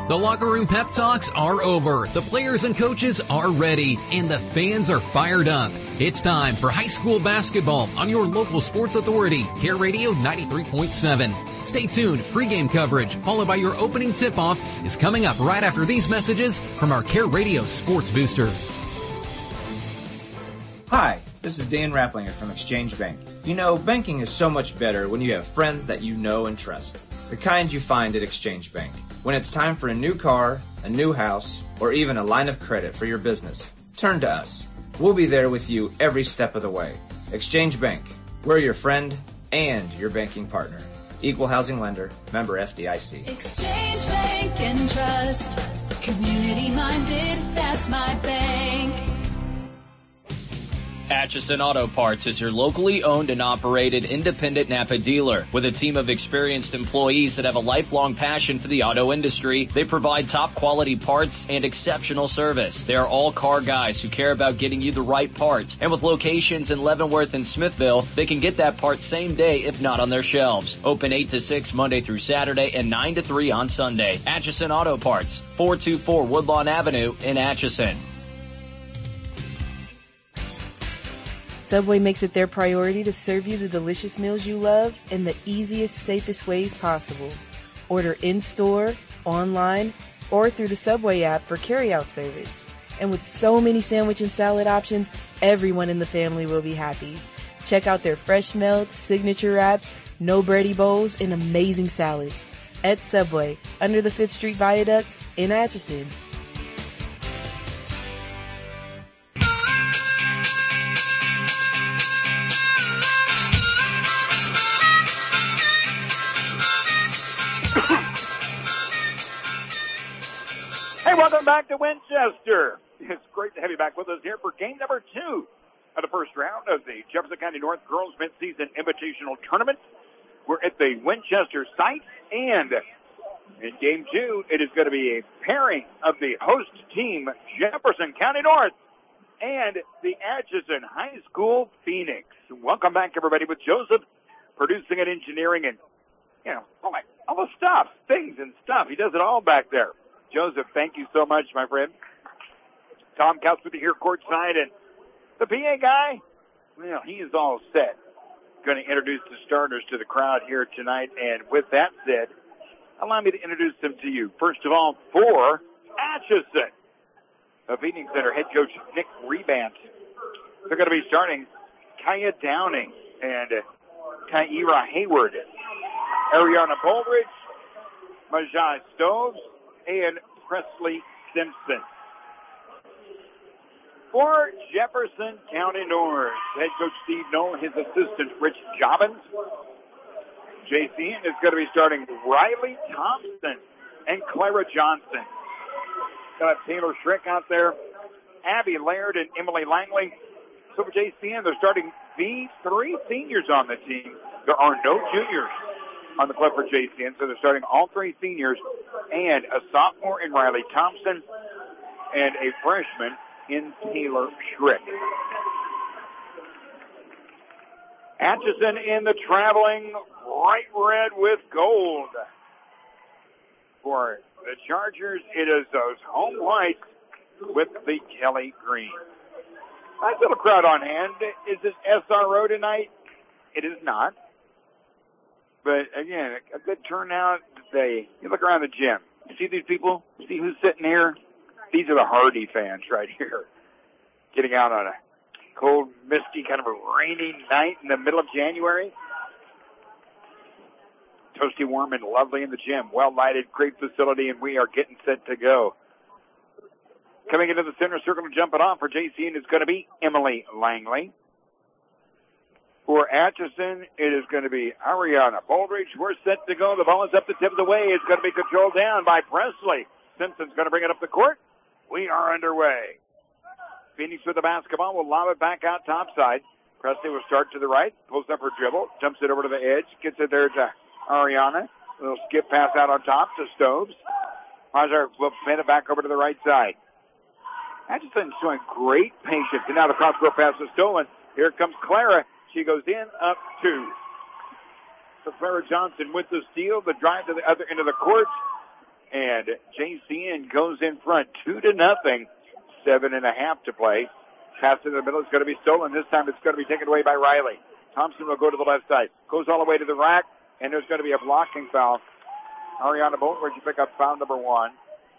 The locker room pep talks are over. The players and coaches are ready, and the fans are fired up. It's time for high school basketball on your local sports authority, Care Radio 93.7. Stay tuned. Pregame coverage, followed by your opening tip-off, is coming up right after these messages from our Care Radio Sports Booster. Hi, this is Dan Rapplinger from Exchange Bank. You know, banking is so much better when you have friends that you know and trust. The kind you find at Exchange Bank. When it's time for a new car, a new house, or even a line of credit for your business, turn to us. We'll be there with you every step of the way. Exchange Bank. We're your friend and your banking partner. Equal housing lender. Member FDIC. Exchange Bank and Trust. Community minded, that's my bank. Atchison Auto Parts is your locally owned and operated independent Napa dealer. With a team of experienced employees that have a lifelong passion for the auto industry, they provide top quality parts and exceptional service. They are all car guys who care about getting you the right parts. And with locations in Leavenworth and Smithville, they can get that part same day if not on their shelves. Open 8 to 6 Monday through Saturday and 9 to 3 on Sunday. Atchison Auto Parts, 424 Woodlawn Avenue in Atchison. Subway makes it their priority to serve you the delicious meals you love in the easiest, safest ways possible. Order in-store, online, or through the Subway app for carry-out service. And with so many sandwich and salad options, everyone in the family will be happy. Check out their fresh melts, signature wraps, no bready bowls, and amazing salads. At Subway, under the 5th Street Viaduct in Atchison. Hey, welcome back to Winchester. It's great to have you back with us here for game number 2 of the first round of the Jefferson County North Girls Midseason Invitational Tournament. We're at the Winchester site, and in game 2, it is going to be a pairing of the host team, Jefferson County North, and the Atchison High School Phoenix. Welcome back, everybody, with Joseph producing and engineering and, you know, all the stuff, things and stuff. He does it all back there. Joseph, thank you so much, my friend. Tom Couch with you here courtside, and the PA guy, well, he is all set. Going to introduce the starters to the crowd here tonight, and with that said, allow me to introduce them to you. First of all, for Atchison, the Phoenix Center head coach Nick Rebant. They're going to be starting Kaya Downing and Kyra Hayward, Ariana Baldridge, Majai Stoves, and Presley Simpson. For Jefferson County North, head coach Steve Knoll, his assistant Rich Jobbins. JCN is going to be starting Riley Thompson and Clara Johnson. Going to have Taylor Schrick out there, Abby Laird and Emily Langley. So for JCN, they're starting the 3 seniors on the team. There are no juniors on the club for JCN, so they're starting all 3 seniors and a sophomore in Riley Thompson and a freshman in Taylor Schrick. Atchison in the traveling bright red with gold. For the Chargers, it is those home whites with the Kelly green. Nice little crowd on hand. Is it SRO tonight? It is not. But again, a good turnout today. You look around the gym. You see these people? See who's sitting here? These are the Hardy fans right here. Getting out on a cold, misty, kind of a rainy night in the middle of January. Toasty, warm, and lovely in the gym. Well-lighted, great facility, and we are getting set to go. Coming into the center circle and jumping off for JCN is going to be Emily Langley. For Atchison, it is going to be Ariana Baldridge. We're set to go. The ball is up the tip of the way. It's going to be controlled down by Presley. Simpson's going to bring it up the court. We are underway. Phoenix with the basketball will lob it back out topside. Presley will start to the right, pulls up her dribble, jumps it over to the edge, gets it there to Ariana. A little skip pass out on top to Stoves. Hajar will pin it back over to the right side. Atchison showing great patience. And now the cross-court pass is stolen. Here comes Clara. She goes in, up 2. So Clara Johnson with the steal, the drive to the other end of the court. And JCN goes in front 2-0. 7.5 to play. Pass in the middle is going to be stolen. This time it's going to be taken away by Riley. Thompson will go to the left side. Goes all the way to the rack, and there's going to be a blocking foul. Ariana Bolton, you pick up foul number 1.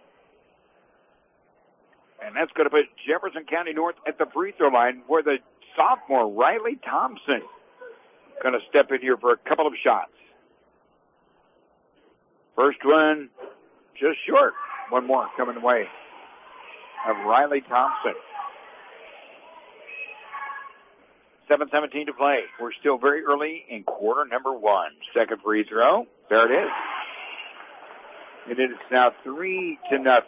And that's going to put Jefferson County North at the free throw line, where the sophomore Riley Thompson going to step in here for a couple of shots. First one just short. One more coming the way of Riley Thompson. 7:17 to play. We're still very early in quarter number 1. Second free throw. There it is. And it is now 3-0.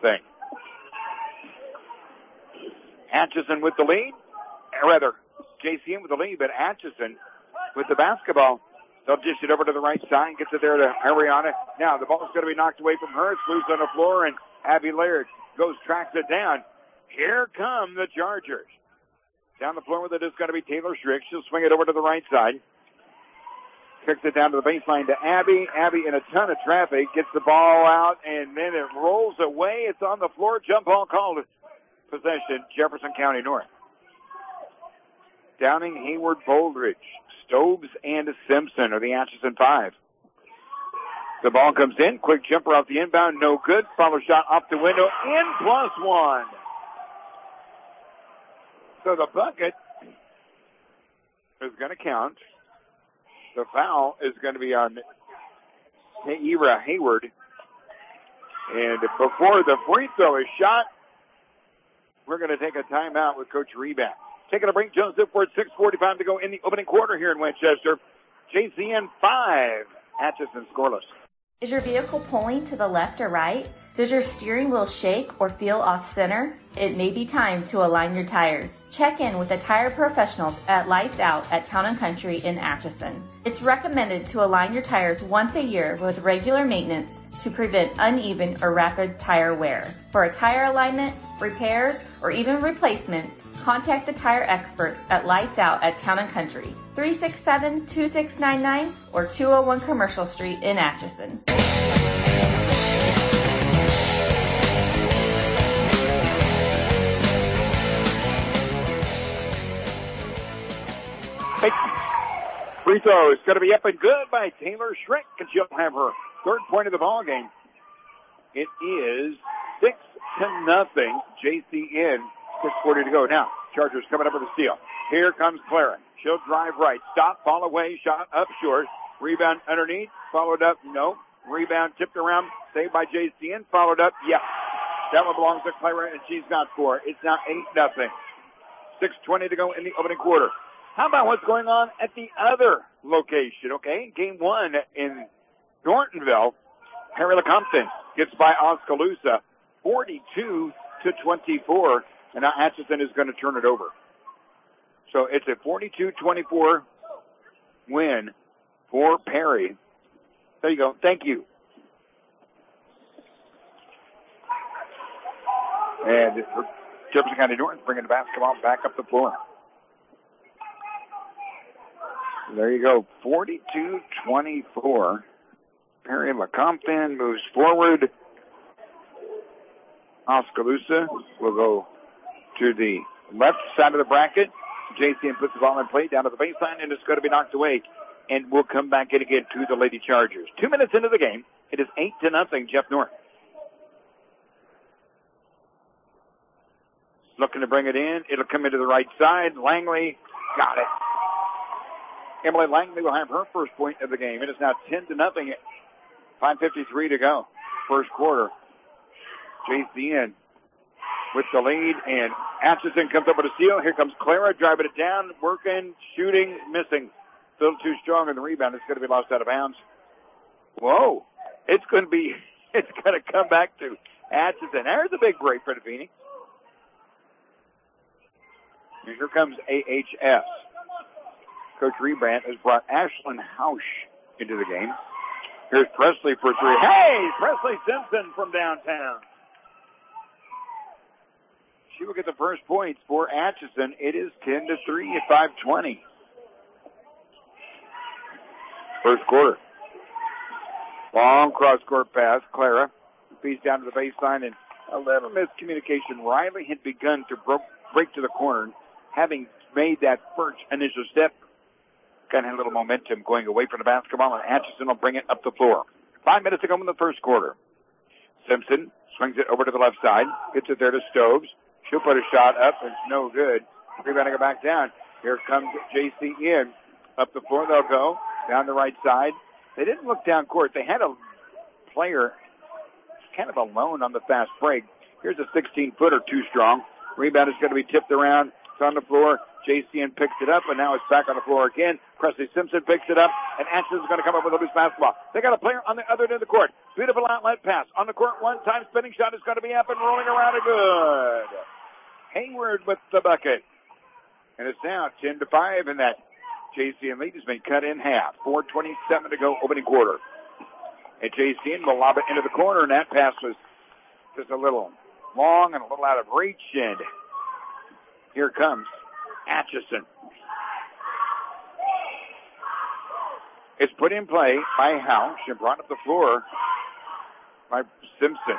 Atchison with the lead. Or rather, JCN with the lead, but Atchison with the basketball. They'll dish it over to the right side. Gets it there to Ariana. Now the ball is going to be knocked away from her. It's loose on the floor, and Abby Laird tracks it down. Here come the Chargers. Down the floor with it is going to be Taylor Strick. She'll swing it over to the right side. Kicks it down to the baseline to Abby. Abby in a ton of traffic. Gets the ball out, and then it rolls away. It's on the floor. Jump ball called. Possession, Jefferson County North. Downing, Hayward, Boldridge, Stobes, and Simpson are the Atchison 5. The ball comes in. Quick jumper off the inbound. No good. Follow shot off the window. In +1. So the bucket is going to count. The foul is going to be on Ira Hayward. And before the free throw is shot, we're going to take a timeout with Coach Reback. Taking a break, Jones Zipford, 6:45 to go in the opening quarter here in Winchester. JCN 5, Atchison scoreless. Is your vehicle pulling to the left or right? Does your steering wheel shake or feel off center? It may be time to align your tires. Check in with the tire professionals at Lights Out at Town & Country in Atchison. It's recommended to align your tires once a year with regular maintenance to prevent uneven or rapid tire wear. For a tire alignment, repairs, or even replacements, contact the tire experts at Lights Out at Town & Country, 367-2699 or 201 Commercial Street in Atchison. Free throw is going to be up and good by Taylor Schrick, and she'll have her third point of the ball game. It is 6-0 JCN. 6:40 to go. Now, Chargers coming up with a steal. Here comes Clara. She'll drive right. Stop, fall away, shot up short. Rebound underneath, followed up, no. Rebound tipped around, saved by JCN, followed up, yeah. That one belongs to Clara, and she's got 4. It's now 8-0. 6:20 to go in the opening quarter. How about what's going on at the other location, okay? Game 1 in Thorntonville. Harry LeCompton gets by Oskaloosa, 42-24. And now Atchison is going to turn it over. So it's a 42-24 win for Perry. There you go. Thank you. And Jefferson County North bringing the basketball back up the floor. There you go. 42-24. Perry LeCompton moves forward. Oskaloosa will go to the left side of the bracket. JCN puts the ball in play down to the baseline, and it's going to be knocked away. And we'll come back in again to the Lady Chargers. 2 minutes into the game, it is 8-0, Jeff North. Looking to bring it in. It'll come into the right side. Langley got it. Emily Langley will have her first point of the game. It is now 10-0. 5:53 to go. First quarter. JCN with the lead, and Atchison comes up with a steal. Here comes Clara driving it down, working, shooting, missing. A little too strong in the rebound. It's going to be lost out of bounds. Whoa. It's going to come back to Atchison. There's a big break for the Phoenix. And here comes AHS. Coach Rebrandt has brought Ashlyn Hausch into the game. Here's Presley for 3. Hey, Presley Simpson from downtown. She will get the first points for Atchison. It is 10-3 at 5:20. First quarter. Long cross-court pass. Clara feeds down to the baseline, and a little miscommunication. Riley had begun to break to the corner, having made that first initial step. Kind of had a little momentum going away from the basketball, and Atchison will bring it up the floor. 5 minutes to go in the first quarter. Simpson swings it over to the left side, gets it there to Stoves. She'll put a shot up, it's no good. Rebounding it back down. Here comes JCN. Up the floor they'll go, down the right side. They didn't look down court. They had a player kind of alone on the fast break. Here's a 16-footer, too strong. Rebound is going to be tipped around. It's on the floor. JCN picks it up, and now it's back on the floor again. Presley Simpson picks it up, and Atchison is going to come up with a loose basketball. They got a player on the other end of the court. Beautiful outlet pass. On the court one time. Spinning shot is going to be up and rolling around and good. Hayward with the bucket. And it's now 10-5, and that JCN lead has been cut in half. 4:27 to go, opening quarter. And JCN will lob it into the corner, and that pass was just a little long and a little out of reach, and here comes Atchison. It's put in play by Hausch and brought up the floor by Simpson.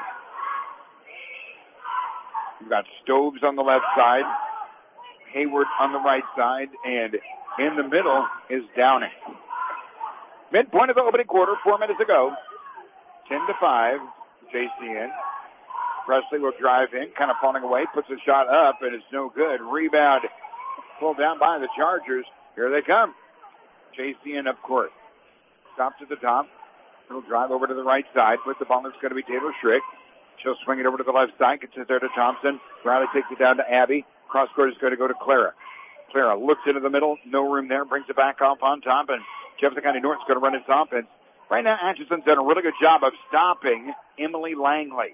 We've got Stoves on the left side, Hayward on the right side, and in the middle is Downing. Midpoint of the opening quarter, 4 minutes to go. 10-5, JCN. Presley will drive in, kind of falling away, puts a shot up, and it's no good. Rebound pulled down by the Chargers. Here they come. JCN up court. Stops at the top. He'll drive over to the right side. With the ball, it's going to be Taylor Schrick. She'll swing it over to the left side. Gets it there to Thompson. Riley takes it down to Abby. Cross court is going to go to Clara. Clara looks into the middle. No room there. Brings it back off on top. And Jefferson County North's going to run its offense. Right now, Atchison's done a really good job of stopping Emily Langley.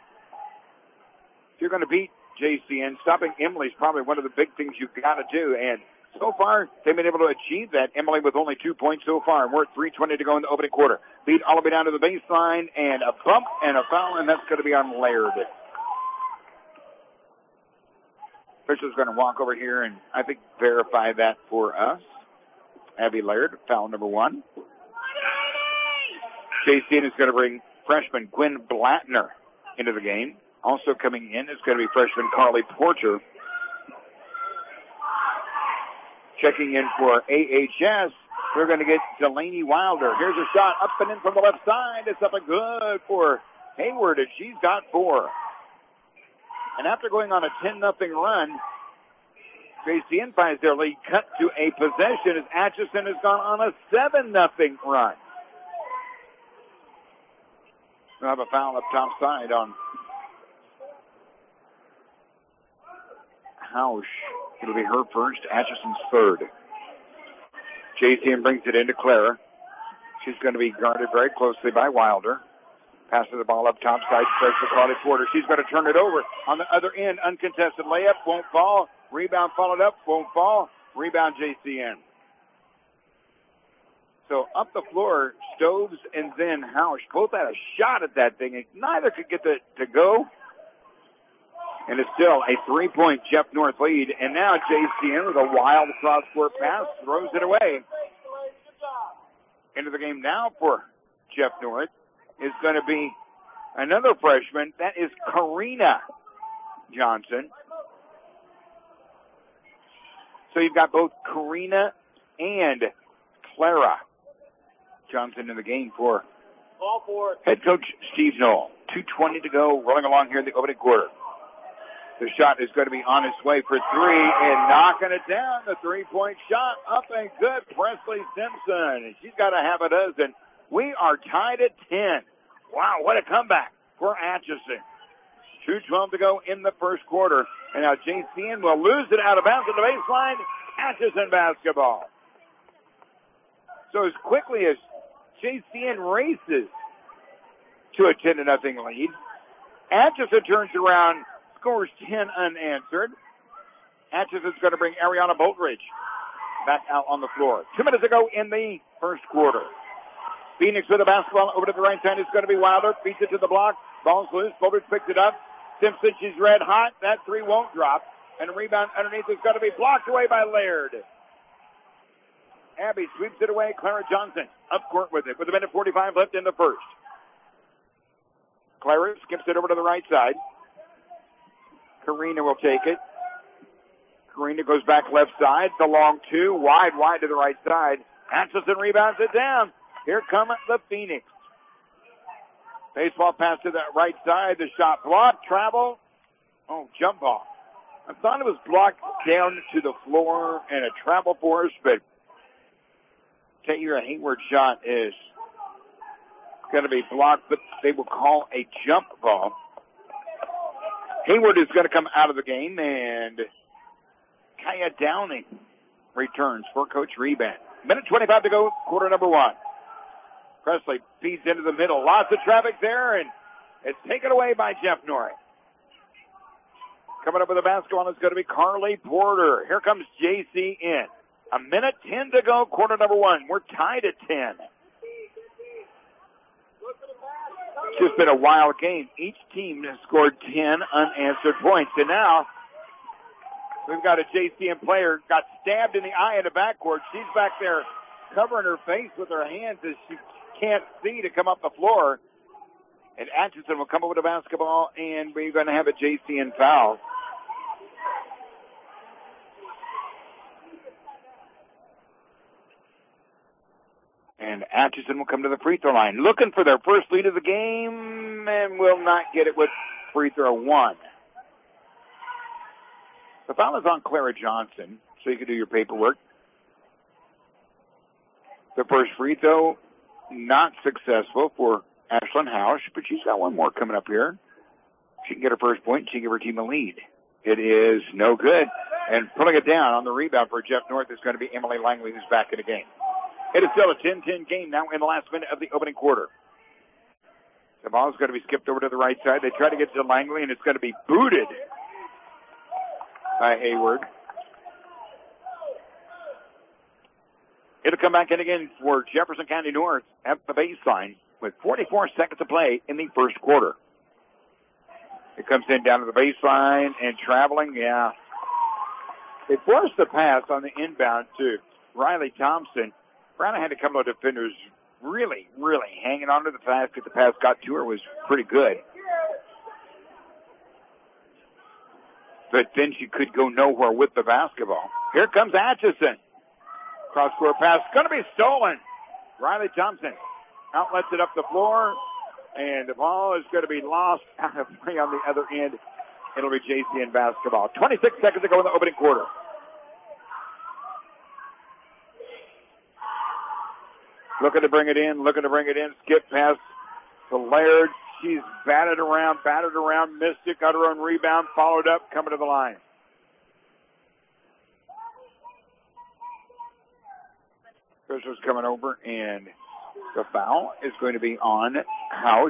If you're going to beat JCN, stopping Emily is probably one of the big things you've got to do. And so far, they've been able to achieve that. Emily with only 2 points so far. And we're at 3:20 to go in the opening quarter. Lead all the way down to the baseline, and a bump and a foul, and that's going to be on Laird. Official's going to walk over here and, I think, verify that for us. Abby Laird, foul number 1. JCN is going to bring freshman Gwen Blattner into the game. Also coming in is going to be freshman Carly Porter. Checking in for AHS, we're going to get Delaney Wilder. Here's a shot up and in from the left side. It's up and good for Hayward, and she's got 4. And after going on a 10-0 run, JCN finds their lead cut to a possession as Atchison has gone on a 7-0 run. We'll have a foul up top side on Hausch. It'll be her first, Atchison's third. JCN brings it into Clara. She's going to be guarded very closely by Wilder. Passes the ball up top side, spreads for Carly Porter. She's going to turn it over. On the other end, uncontested layup, won't fall. Rebound followed up, won't fall. Rebound JCN. So up the floor, Stoves and then Hausch both had a shot at that thing, and neither could get to go. And it's still a 3-point Jeff North lead. And now JCN with a wild cross-court pass throws it away. Into the game now for Jeff North is going to be another freshman. That is Karina Johnson. So you've got both Karina and Clara Johnson in the game for head coach Steve Knoll. 2:20 to go, rolling along here in the opening quarter. The shot is going to be on its way for 3 and knocking it down. The 3-point shot up and good. Presley Simpson. And she's got to have a dozen. We are tied at 10. Wow, what a comeback for Atchison. 2:12 to go in the first quarter. And now JCN will lose it out of bounds at the baseline. Atchison basketball. So as quickly as JCN races to a 10-0 lead, Atchison turns around, scores 10 unanswered. Atchison's going to bring Ariana Boltridge back out on the floor. 2 minutes to go in the first quarter. Phoenix with the basketball over to the right side. It's going to be Wilder. Beats it to the block. Ball's loose. Boltridge picks it up. Simpson, she's red hot. That 3 won't drop. And a rebound underneath is going to be blocked away by Laird. Abby sweeps it away. Clara Johnson up court with it with a minute 45 left in the first. Clara skips it over to the right side. Karina will take it. Karina goes back left side. The long two. Wide to the right side. Atchison rebounds it down. Here come the Phoenix. Baseball pass to the right side. The shot blocked. Travel. Oh, jump ball. I thought it was blocked down to the floor and a travel force, but Tahira Hayward's shot is going to be blocked, but they will call a jump ball. Hayward is going to come out of the game, and Kaya Downing returns for Coach Reban. Minute 25 to go, quarter number one. Presley feeds into the middle. Lots of traffic there, and it's taken away by Jeff Norrie. Coming up with the basketball is going to be Carly Porter. Here comes JC in. A minute 10 to go, quarter number one. We're tied at 10. It's just been a wild game. Each team has scored 10 unanswered points. And now we've got a JCN player got stabbed in the eye in the backcourt. She's back there covering her face with her hands as she can't see to come up the floor. And Atchison will come up with a basketball, and we're going to have a JCN foul. And Atchison will come to the free throw line, looking for their first lead of the game, and will not get it with free throw one. The foul is on Clara Johnson, so you can do your paperwork. The first free throw, not successful for Ashlyn Hausch, but she's got one more coming up here. She can get her first point, and she can give her team a lead. It is no good. And pulling it down on the rebound for Jeff North is going to be Emily Langley, who's back in the game. It is still a 10-10 game now in the last minute of the opening quarter. The ball is going to be skipped over to the right side. They try to get to Langley, and it's going to be booted by Hayward. It'll come back in again for Jefferson County North at the baseline with 44 seconds to play in the first quarter. It comes in down to the baseline and traveling, yeah. They forced the pass on the inbound to Riley Thompson. Brown had a couple of defenders really hanging on to the basket. The pass got to her was pretty good. But then she could go nowhere with the basketball. Here comes Atchison. Cross-court pass going to be stolen. Riley Thompson outlets it up the floor, and the ball is going to be lost out of play on the other end. It'll be JCN basketball. 26 seconds to go in the opening quarter. Looking to bring it in. Skip pass to Laird. She's batted around, missed it, got her own rebound, followed up, coming to the line. Fisher's coming over, and the foul is going to be on Hausch.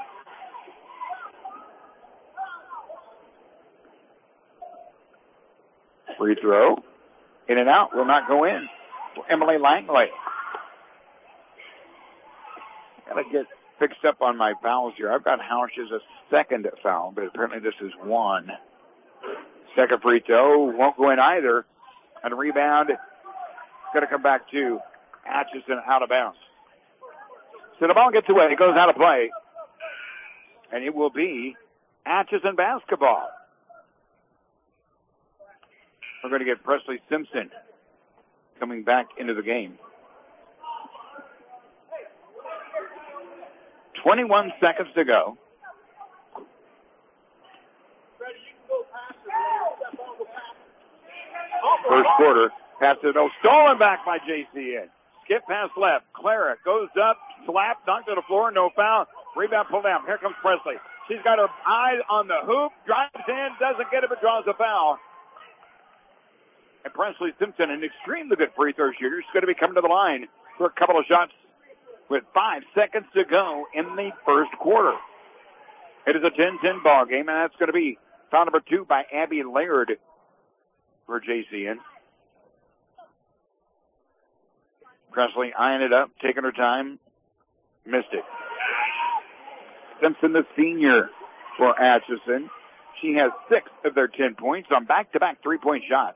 Free throw. In and out. Will not go in. Emily Langley. Gotta get fixed up on my fouls here. I've got Hausch as a second foul, but apparently this is one. Second free throw won't go in either. And a rebound is going to come back to Atchison out of bounds. So the ball gets away. It goes out of play. And it will be Atchison basketball. We're going to get Presley Simpson coming back into the game. 21 seconds to go. First quarter. Pass it, stolen back by JCN. Skip pass left. Clara goes up, slap, knocked to the floor, no foul. Rebound pulled down. Here comes Presley. She's got her eye on the hoop, drives in, doesn't get it, but draws a foul. And Presley Simpson, an extremely good free throw shooter, is going to be coming to the line for a couple of shots with 5 seconds to go in the first quarter. It is a 10-10 ball game, and that's going to be foul number 2 by Abby Laird for JCN. Presley eyeing it up, taking her time, missed it. Simpson, the senior for Atchison. She has 6 of their 10 points on back-to-back three-point shots.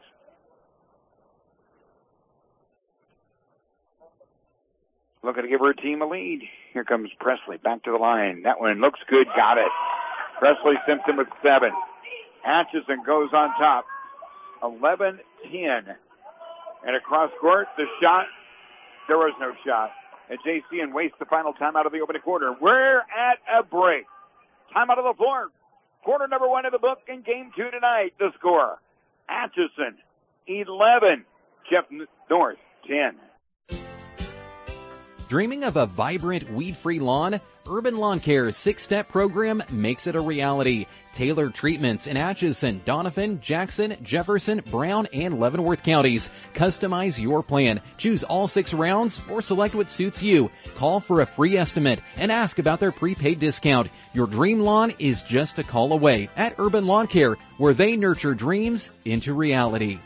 Looking to give her team a lead Here comes Presley back to the line. That one looks good. Got it. Presley Simpson with 7. Atchison goes on top. 11-10. And across court, the shot. There was no shot. And JCN wastes the final timeout of the opening quarter. We're at a break. Timeout of the floor. Quarter number 1 of the book in game 2 tonight. The score. Atchison 11. Jeff North 10. Dreaming of a vibrant, weed-free lawn? Urban Lawn Care's 6-step program makes it a reality. Tailored treatments in Atchison, Donovan, Jackson, Jefferson, Brown, and Leavenworth counties. Customize your plan. Choose all 6 rounds or select what suits you. Call for a free estimate and ask about their prepaid discount. Your dream lawn is just a call away at Urban Lawn Care, where they nurture dreams into reality.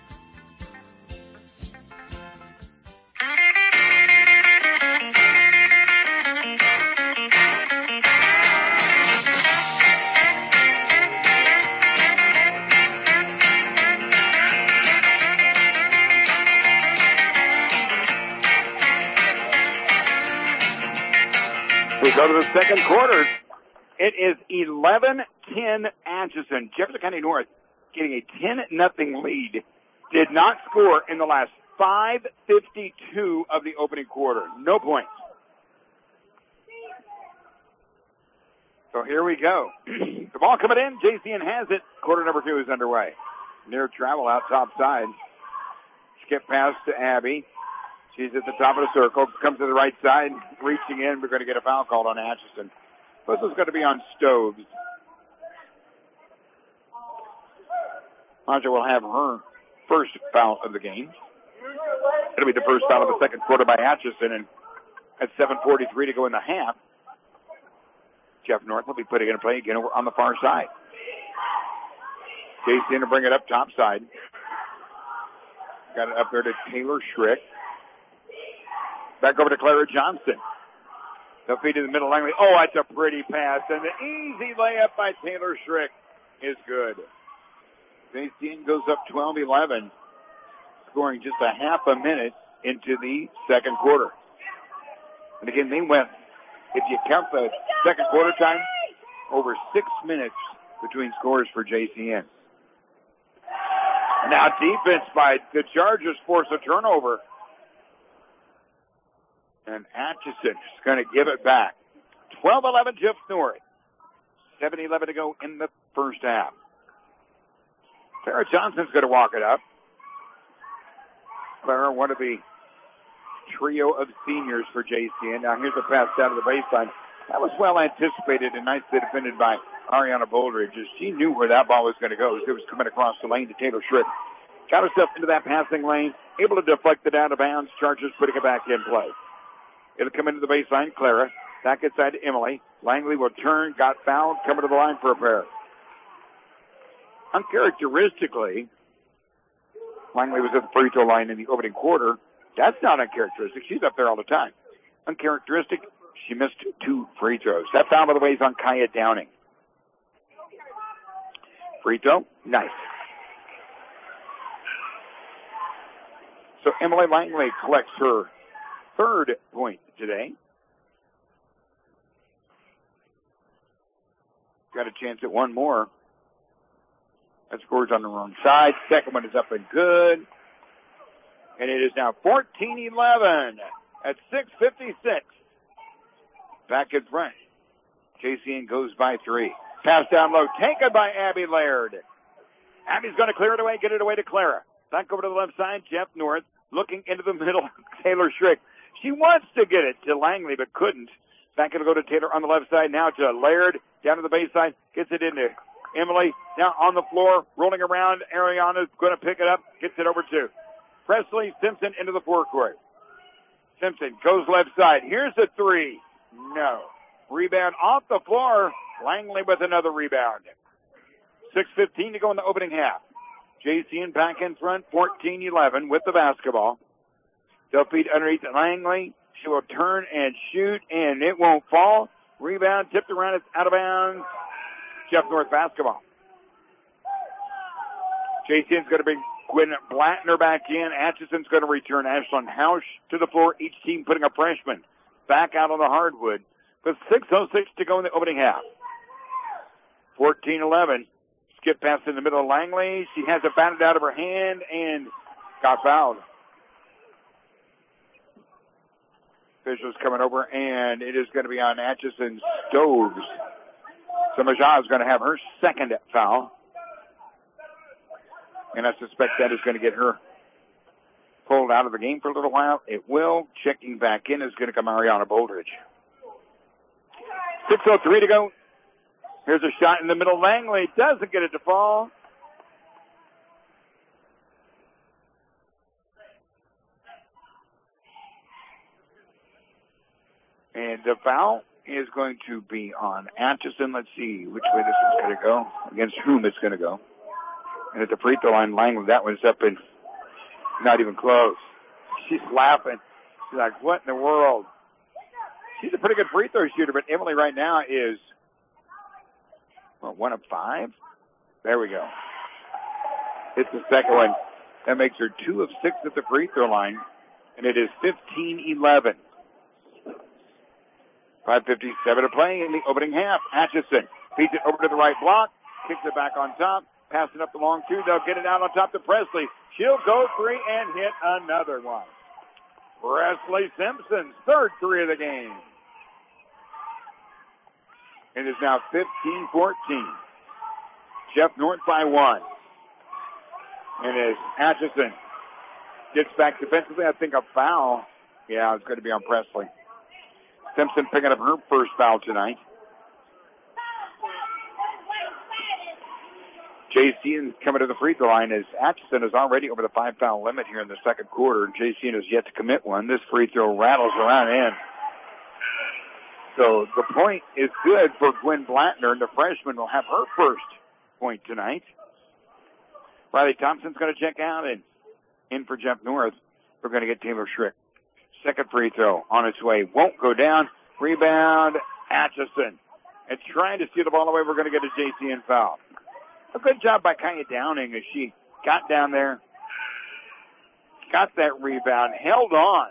We go to the second quarter. It is 11-10 Atchison. Jefferson County North getting a 10-0 lead. Did not score in the last 5:52 of the opening quarter. No points. So here we go. The ball coming in. JCN has it. Quarter number 2 is underway. Near travel out top side. Skip pass to Abby. She's at the top of the circle. Comes to the right side. Reaching in. We're going to get a foul called on Atchison. This is going to be on Stoves. Aja will have her first foul of the game. It'll be the first foul of the second quarter by Atchison. And at 7:43 to go in the half, Jeff North will be putting it in play again over on the far side. JCN to bring it up top side. Got it up there to Taylor Schrick. Back over to Clara Johnson. They'll feed in the middle. Langley. Oh, that's a pretty pass. And the easy layup by Taylor Schrick is good. JCN goes up 12-11, scoring just a half a minute into the second quarter. And again, they went, if you count the second quarter time, over 6 minutes between scores for JCN. Now defense by the Chargers force a turnover. And Atchison is going to give it back. 12-11 Jeff North. 7:11 to go in the first half. Clara Johnson's going to walk it up. Clara, one of the trio of seniors for JCN. Now here's a pass down to the baseline. That was well anticipated and nicely defended by Ariana Boldridge. She knew where that ball was going to go. It was coming across the lane to Taylor Schrick. Got herself into that passing lane, able to deflect it out of bounds. Chargers putting it back in play. It'll come into the baseline. Clara back inside to Emily. Langley will turn, got fouled, coming to the line for a pair. Uncharacteristically, Langley was at the free throw line in the opening quarter. That's not uncharacteristic. She's up there all the time. Uncharacteristic, she missed 2 free throws. That foul, by the way, is on Kaya Downing. Free throw, nice. So Emily Langley collects her 3rd point today. Got a chance at one more. That scores on the wrong side. Second one is up and good. And it is now 14-11 at 6:56. Back in front. JCN goes by 3. Pass down low. Taken by Abby Laird. Abby's going to clear it away, get it away to Clara. Back over to the left side. Jeff North looking into the middle. Taylor Schrick. She wants to get it to Langley, but couldn't. Back going to go to Taylor on the left side. Now to Laird. Down to the baseline. Gets it into Emily. Now on the floor. Rolling around. Ariana's going to pick it up. Gets it over to Presley Simpson into the forecourt. Simpson goes left side. Here's the 3. No. Rebound off the floor. Langley with another rebound. 6:15 to go in the opening half. JCN back in front. 14-11 with the basketball. They'll feed underneath Langley. She will turn and shoot, and it won't fall. Rebound tipped around. It's out of bounds. Jeff North basketball. JCN's going to bring Quinn Blattner back in. Atchison's going to return Ashlyn Hausch to the floor. Each team putting a freshman back out on the hardwood. with 6:06 to go in the opening half. 14-11. Skip pass in the middle of Langley. She has it batted out of her hand and got fouled. Officials coming over, and it is going to be on Atchison Stoves. So Majah is going to have her second foul. And I suspect that is going to get her pulled out of the game for a little while. It will. Checking back in is going to come Ariana Boldridge. 6:03 to go. Here's a shot in the middle. Langley doesn't get it to fall. And the foul is going to be on Atchison. Let's see which way this is going to go, against whom it's going to go. And at the free throw line, Langley, that one's up and not even close. She's laughing. She's like, what in the world? She's a pretty good free throw shooter, but Emily right now is, 1 of 5? There we go. Hits the second one. That makes her 2 of 6 at the free throw line, and it is 15-11. 5:57 to play in the opening half. Atchison feeds it over to the right block, kicks it back on top, passing up the long two. They'll get it out on top to Presley. She'll go 3 and hit another one. Presley Simpson's third 3 of the game. It is now 15-14. Jeff North by 1. And as Atchison gets back defensively, I think a foul. Yeah, it's going to be on Presley. Simpson picking up her first foul tonight. JC coming to the free throw line as Atchison is already over the 5-foul limit here in the second quarter. JC has yet to commit one. This free throw rattles around in. So the point is good for Gwen Blattner, and the freshman will have her first point tonight. Riley Thompson's going to check out, and in for Jeff North, we're going to get Taylor Schrick. Second free throw on its way. Won't go down. Rebound, Atchison. And trying to steal the ball away, we're going to get a JCN foul. A good job by Kaya Downing as she got down there, got that rebound, held on.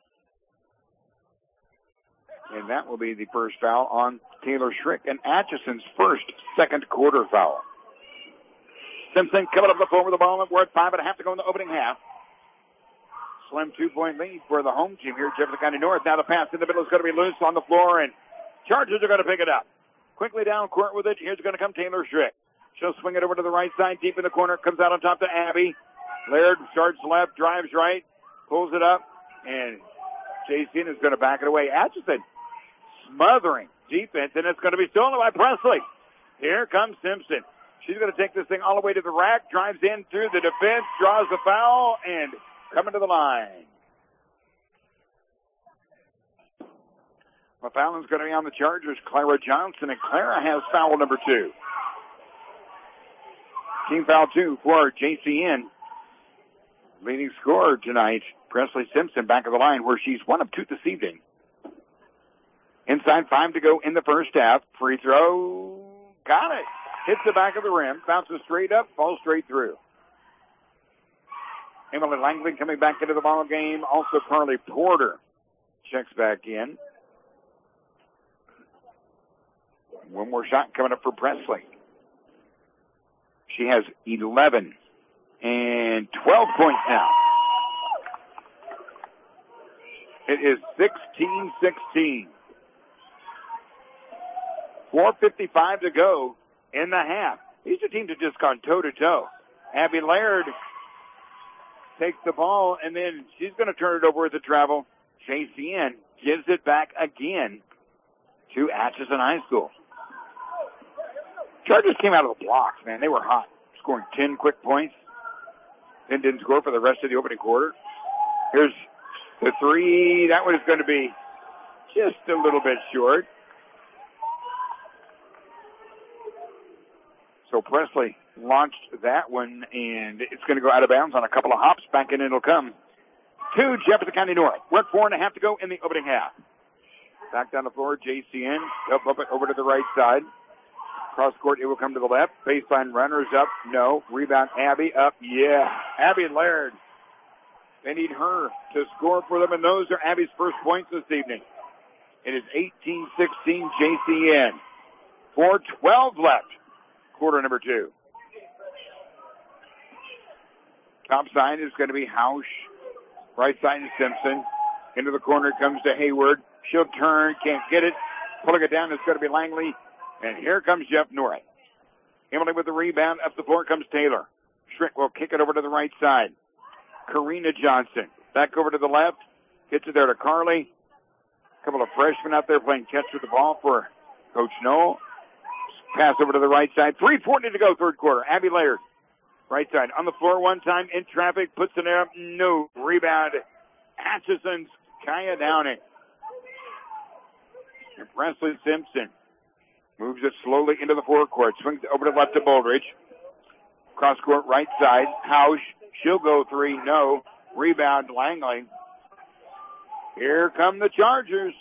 And that will be the first foul on Taylor Schrick and Atchison's first second quarter foul. Simpson coming up the floor with the ball. We're at 5.5 to go in the opening half. Slim 2-point lead for the home team here at Jefferson County North. Now the pass in the middle is going to be loose on the floor, and Chargers are going to pick it up. Quickly down court with it. Here's going to come Taylor Schrick. She'll swing it over to the right side, deep in the corner. Comes out on top to Abby. Laird starts left, drives right, pulls it up, and JC is going to back it away. Atchison smothering defense, and it's going to be stolen by Presley. Here comes Simpson. She's going to take this thing all the way to the rack, drives in through the defense, draws the foul, and coming to the line. Well, fouling is going to be on the Chargers, Clara Johnson, and Clara has foul number 2. Team foul 2 for JCN. Leading scorer tonight, Presley Simpson, back of the line, where she's 1 of 2 this evening. Inside 5 to go in the first half. Free throw. Got it. Hits the back of the rim. Bounces straight up. Falls straight through. Emily Langley coming back into the ball game. Also Carly Porter checks back in. One more shot coming up for Presley. She has 11 and 12 points now. It is 16-16. 4:55 to go in the half. These two teams have just gone toe-to-toe. Abby Laird takes the ball, and then she's going to turn it over with the travel. JCN gives it back again to Atchison High School. Chargers came out of the blocks, man. They were hot, scoring 10 quick points. Then didn't score for the rest of the opening quarter. Here's the three. That one is going to be just a little bit short. So Presley launched that one, and it's going to go out of bounds on a couple of hops. Back in it'll come to Jefferson County North. We're at 4.5 to go in the opening half. Back down the floor, JCN. They'll bump it over to the right side. Cross court, it will come to the left. Baseline runners up. No. Rebound, Abby up. Yeah. Abby Laird. They need her to score for them, and those are Abby's first points this evening. It is 18-16 JCN. 4:12 left. Quarter number 2. Top side is going to be Hausch. Right side is Simpson. Into the corner comes to Hayward. She'll turn, can't get it. Pulling it down is going to be Langley. And here comes Jeff North. Emily with the rebound. Up the floor comes Taylor. Schrick will kick it over to the right side. Karina Johnson. Back over to the left. Gets it there to Carly. A couple of freshmen out there playing catch with the ball for Coach Noel. Pass over to the right side. 3:40 to go, third quarter. Abby Laird. Right side. On the floor one time. In traffic. Puts it up. No. Rebound. Atchison's Kaya Downing. And Presley Simpson moves it slowly into the forecourt. Swings it over to left to Bouldridge. Cross court right side. Hausch. She'll go 3. No. Rebound Langley. Here come the Chargers.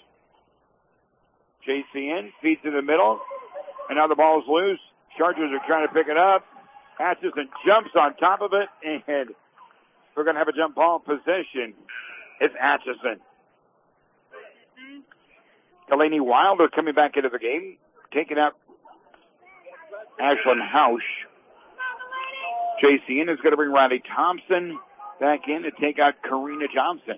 JCN feeds in the middle. And now the ball's loose. Chargers are trying to pick it up. Atchison jumps on top of it. And we're going to have a jump ball possession. It's Atchison. Delaney Wilder coming back into the game. Taking out Ashlyn Hausch. JCN is going to bring Riley Thompson back in to take out Karina Johnson.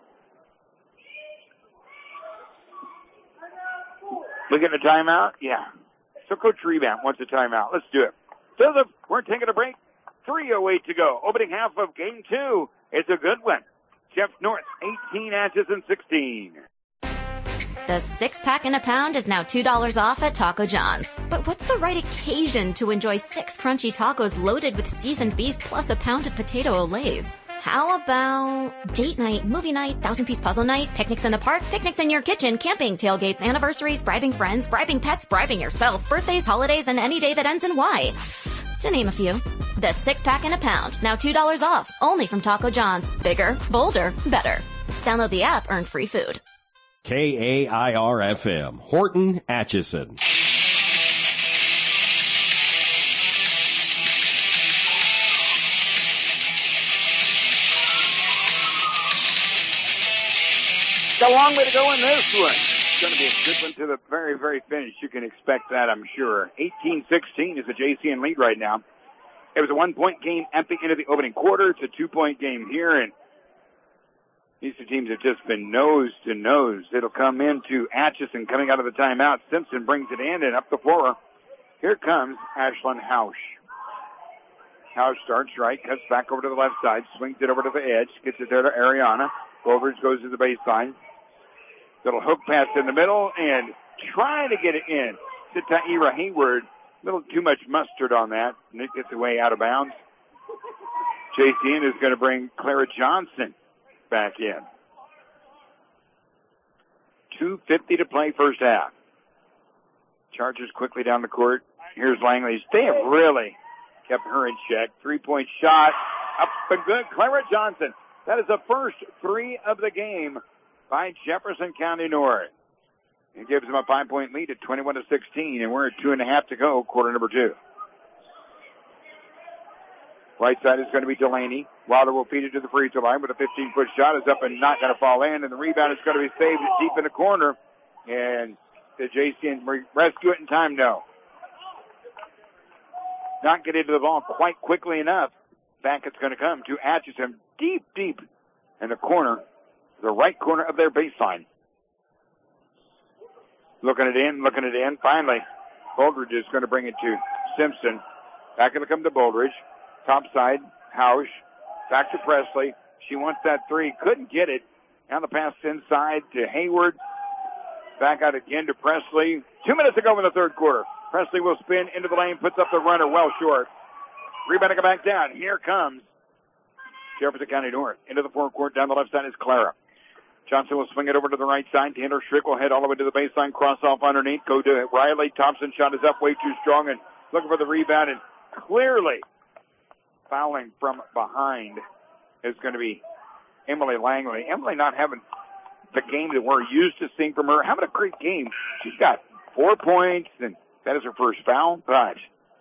Look at the timeout? Yeah. So Coach Rebound wants a timeout. Let's do it. So we're taking a break. 3:08 to go. Opening half of game 2. It's a good one. Jeff North, 18, Atchison 16. The 6-pack in a pound is now $2 off at Taco John's. But what's the right occasion to enjoy 6 crunchy tacos loaded with seasoned beef plus a pound of potato olays? How about date night, movie night, 1,000-piece puzzle night, picnics in the park, picnics in your kitchen, camping, tailgates, anniversaries, bribing friends, bribing pets, bribing yourself, birthdays, holidays, and any day that ends in Y. To name a few. The 6-pack in a pound, now $2 off, only from Taco John's. Bigger, bolder, better. Download the app, earn free food. KAIR-FM, Horton, Atchison. Got a long way to go in this one. It's going to be a good one to the very, very finish. You can expect that, I'm sure. 18-16 is the JCN lead right now. It was a 1-point game at the end of the opening quarter. It's a 2-point game here, and these two teams have just been nose to nose. It'll come into Atchison coming out of the timeout. Simpson brings it in and up the floor. Here comes Ashlyn Hausch. Hausch starts right, cuts back over to the left side, swings it over to the edge, gets it there to Ariana. Bouldridge goes to the baseline. Little hook pass in the middle and trying to get it in to Tyra Hayward. A little too much mustard on that. And it gets away out of bounds. JCN is going to bring Clara Johnson back in. 2:50 to play first half. Chargers quickly down the court. Here's Langley. They have really kept her in check. 3-point shot. Up and good. Clara Johnson. That is the first 3 of the game by Jefferson County North. It gives them a 5-point lead at 21-16, and we're at 2.5 to go, quarter number 2. Right side is going to be Delaney. Wilder will feed it to the free throw line with a 15-foot shot. Is up and not going to fall in, and the rebound is going to be saved deep in the corner. And the JCN rescue it in time? No. Not get into the ball quite quickly enough. Back it's going to come to Atchison deep in the corner, the right corner of their baseline. Looking it in. Finally, Bouldridge is going to bring it to Simpson. Back going to come to Bouldridge. Top side, Hausch. Back to Presley. She wants that 3. Couldn't get it. Now the pass inside to Hayward. Back out again to Presley. 2 minutes to go in the third quarter. Presley will spin into the lane, puts up the runner well short. Rebounding back down. Here comes Jefferson County North. Into the forecourt. Down the left side is Clara. Johnson will swing it over to the right side. Tanner Schrick will head all the way to the baseline. Cross off underneath. Go to it. Riley Thompson shot is up way too strong and looking for the rebound. And clearly fouling from behind is going to be Emily Langley. Emily not having the game that we're used to seeing from her. Having a great game. She's got 4 points, and that is her first foul. But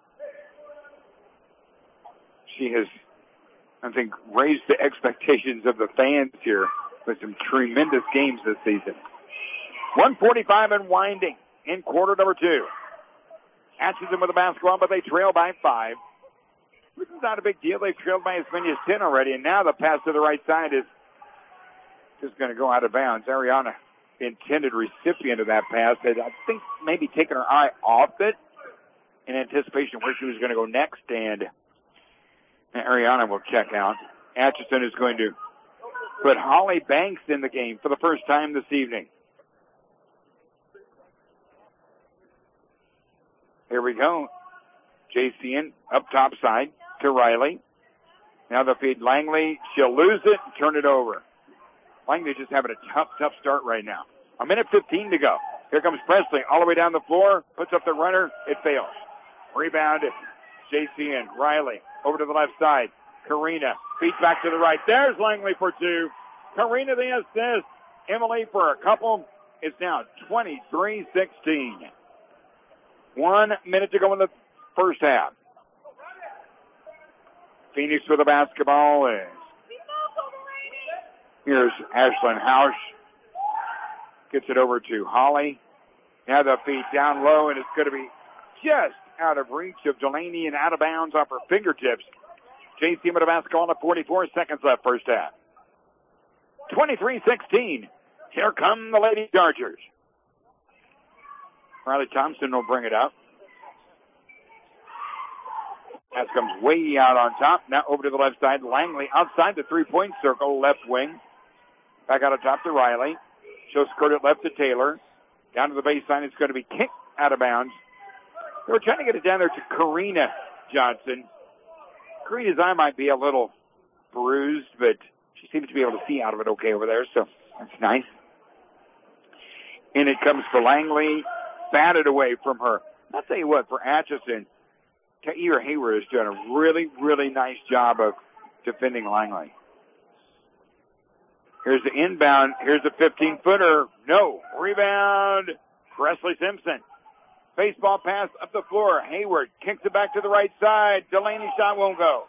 she has, I think, raised the expectations of the fans here with some tremendous games this season. 1:45 and winding in quarter number 2. Atchison with the basketball, but they trail by 5. Which is not a big deal. They've trailed by as many as 10 already, and now the pass to the right side is just going to go out of bounds. Ariana, intended recipient of that pass, had, I think, maybe taken her eye off it in anticipation of where she was going to go next, and Ariana will check out. Atchison is going to put Holly Banks in the game for the first time this evening. Here we go. JCN up top side to Riley. Now the feed Langley. She'll lose it and turn it over. Langley just having a tough start right now. 1:15 to go. Here comes Presley all the way down the floor. Puts up the runner. It fails. Rebound. JCN. Riley over to the left side. Karina feeds back to the right. There's Langley for 2. Karina the assist. Emily for a couple. It's now 23-16. 1 minute to go in the first half. Phoenix with the basketball. Here's Ashlyn Hausch. Gets it over to Holly. Now the feed down low, and it's going to be just out of reach of Delaney and out of bounds off her fingertips. JC with the basketball at 44 seconds left first half. 23-16. Here come the Lady Chargers. Riley Thompson will bring it up. Pass comes way out on top. Now over to the left side. Langley outside the three-point circle, left wing. Back out on top to Riley. She'll skirt it left to Taylor. Down to the baseline. It's going to be kicked out of bounds. They were trying to get it down there to Karina Johnson. Karina's eye might be a little bruised, but she seems to be able to see out of it okay over there, so that's nice. And it comes for Langley. Batted away from her. I'll tell you what, for Atchison, Taira Hayward has done a really, really nice job of defending Langley. Here's the inbound. Here's the 15-footer. No. Rebound. Presley Simpson. Baseball pass up the floor. Hayward kicks it back to the right side. Delaney shot won't go.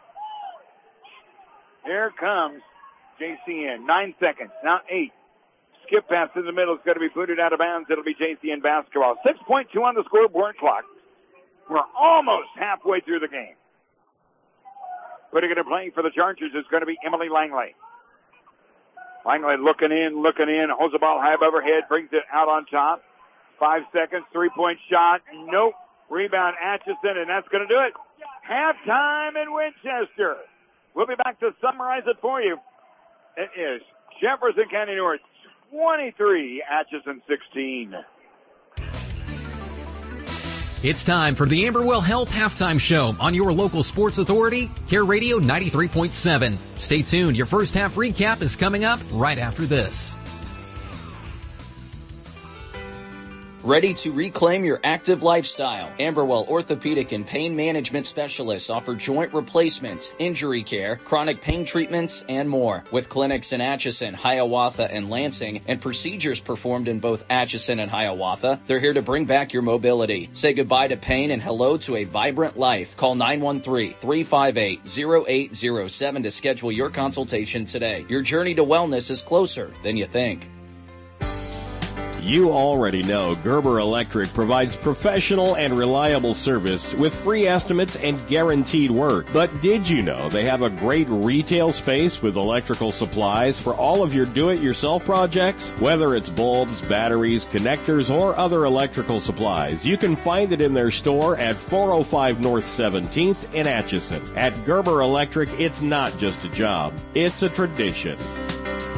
Here comes JCN. 9 seconds. Now 8. Skip pass in the middle is going to be booted out of bounds. It'll be JCN basketball. 6.2 on the scoreboard clock. We're almost halfway through the game. Putting it in play for the Chargers is going to be Emily Langley. Langley looking in, holds the ball high above her head, brings it out on top. 5 seconds, three-point shot. Nope. Rebound Atchison, and that's going to do it. Halftime in Winchester. We'll be back to summarize it for you. It is Jefferson County North 23, Atchison 16. It's time for the Amberwell Health Halftime Show on your local sports authority, Care Radio 93.7. Stay tuned. Your first half recap is coming up right after this. Ready to reclaim your active lifestyle? Amberwell Orthopedic and Pain Management Specialists offer joint replacement, injury care, chronic pain treatments, and more. With clinics in Atchison, Hiawatha, and Lansing, and procedures performed in both Atchison and Hiawatha, they're here to bring back your mobility. Say goodbye to pain and hello to a vibrant life. Call 913-358-0807 to schedule your consultation today. Your journey to wellness is closer than you think. You already know Gerber Electric provides professional and reliable service with free estimates and guaranteed work. But did you know they have a great retail space with electrical supplies for all of your do-it-yourself projects? Whether it's bulbs, batteries, connectors, or other electrical supplies, you can find it in their store at 405 North 17th in Atchison. At Gerber Electric, it's not just a job, it's a tradition.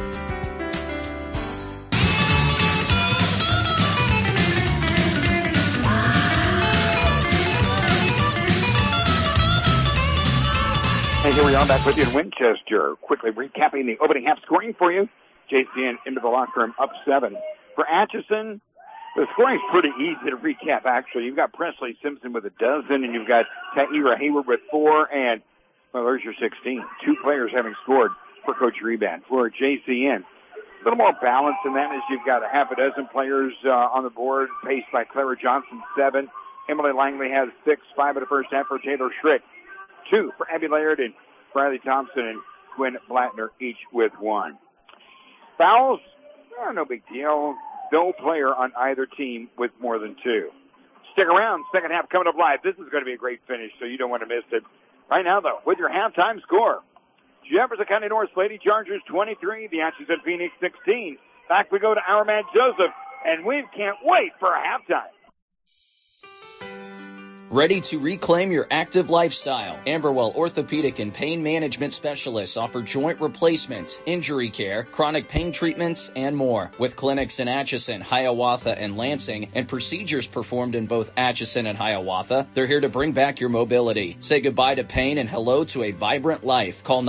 And here we are back with you in Winchester. Quickly recapping the opening half scoring for you. JCN into the locker room up 7. For Atchison, the scoring is pretty easy to recap, actually. You've got Presley Simpson with 12, and you've got Taira Hayward with 4, and, well, there's your 16. 2 players having scored for Coach Reban. For JCN, a little more balance than that as you've got a half a dozen players on the board, paced by Clara Johnson, 7. Emily Langley has 6, 5 in the first half for Taylor Schrick. 2 for Abby Laird and Riley Thompson and Quinn Blattner, each with 1. Fouls, no big deal. no player on either team with more than 2. Stick around. Second half coming up live. This is going to be a great finish, so you don't want to miss it. Right now, though, with your halftime score, Jefferson County North Lady Chargers 23, the Atchison Phoenix 16. Back we go to our man Joseph, and we can't wait for halftime. Ready to reclaim your active lifestyle? Amberwell Orthopedic and Pain Management Specialists offer joint replacements, injury care, chronic pain treatments, and more. With clinics in Atchison, Hiawatha, and Lansing, and procedures performed in both Atchison and Hiawatha, they're here to bring back your mobility. Say goodbye to pain and hello to a vibrant life. Call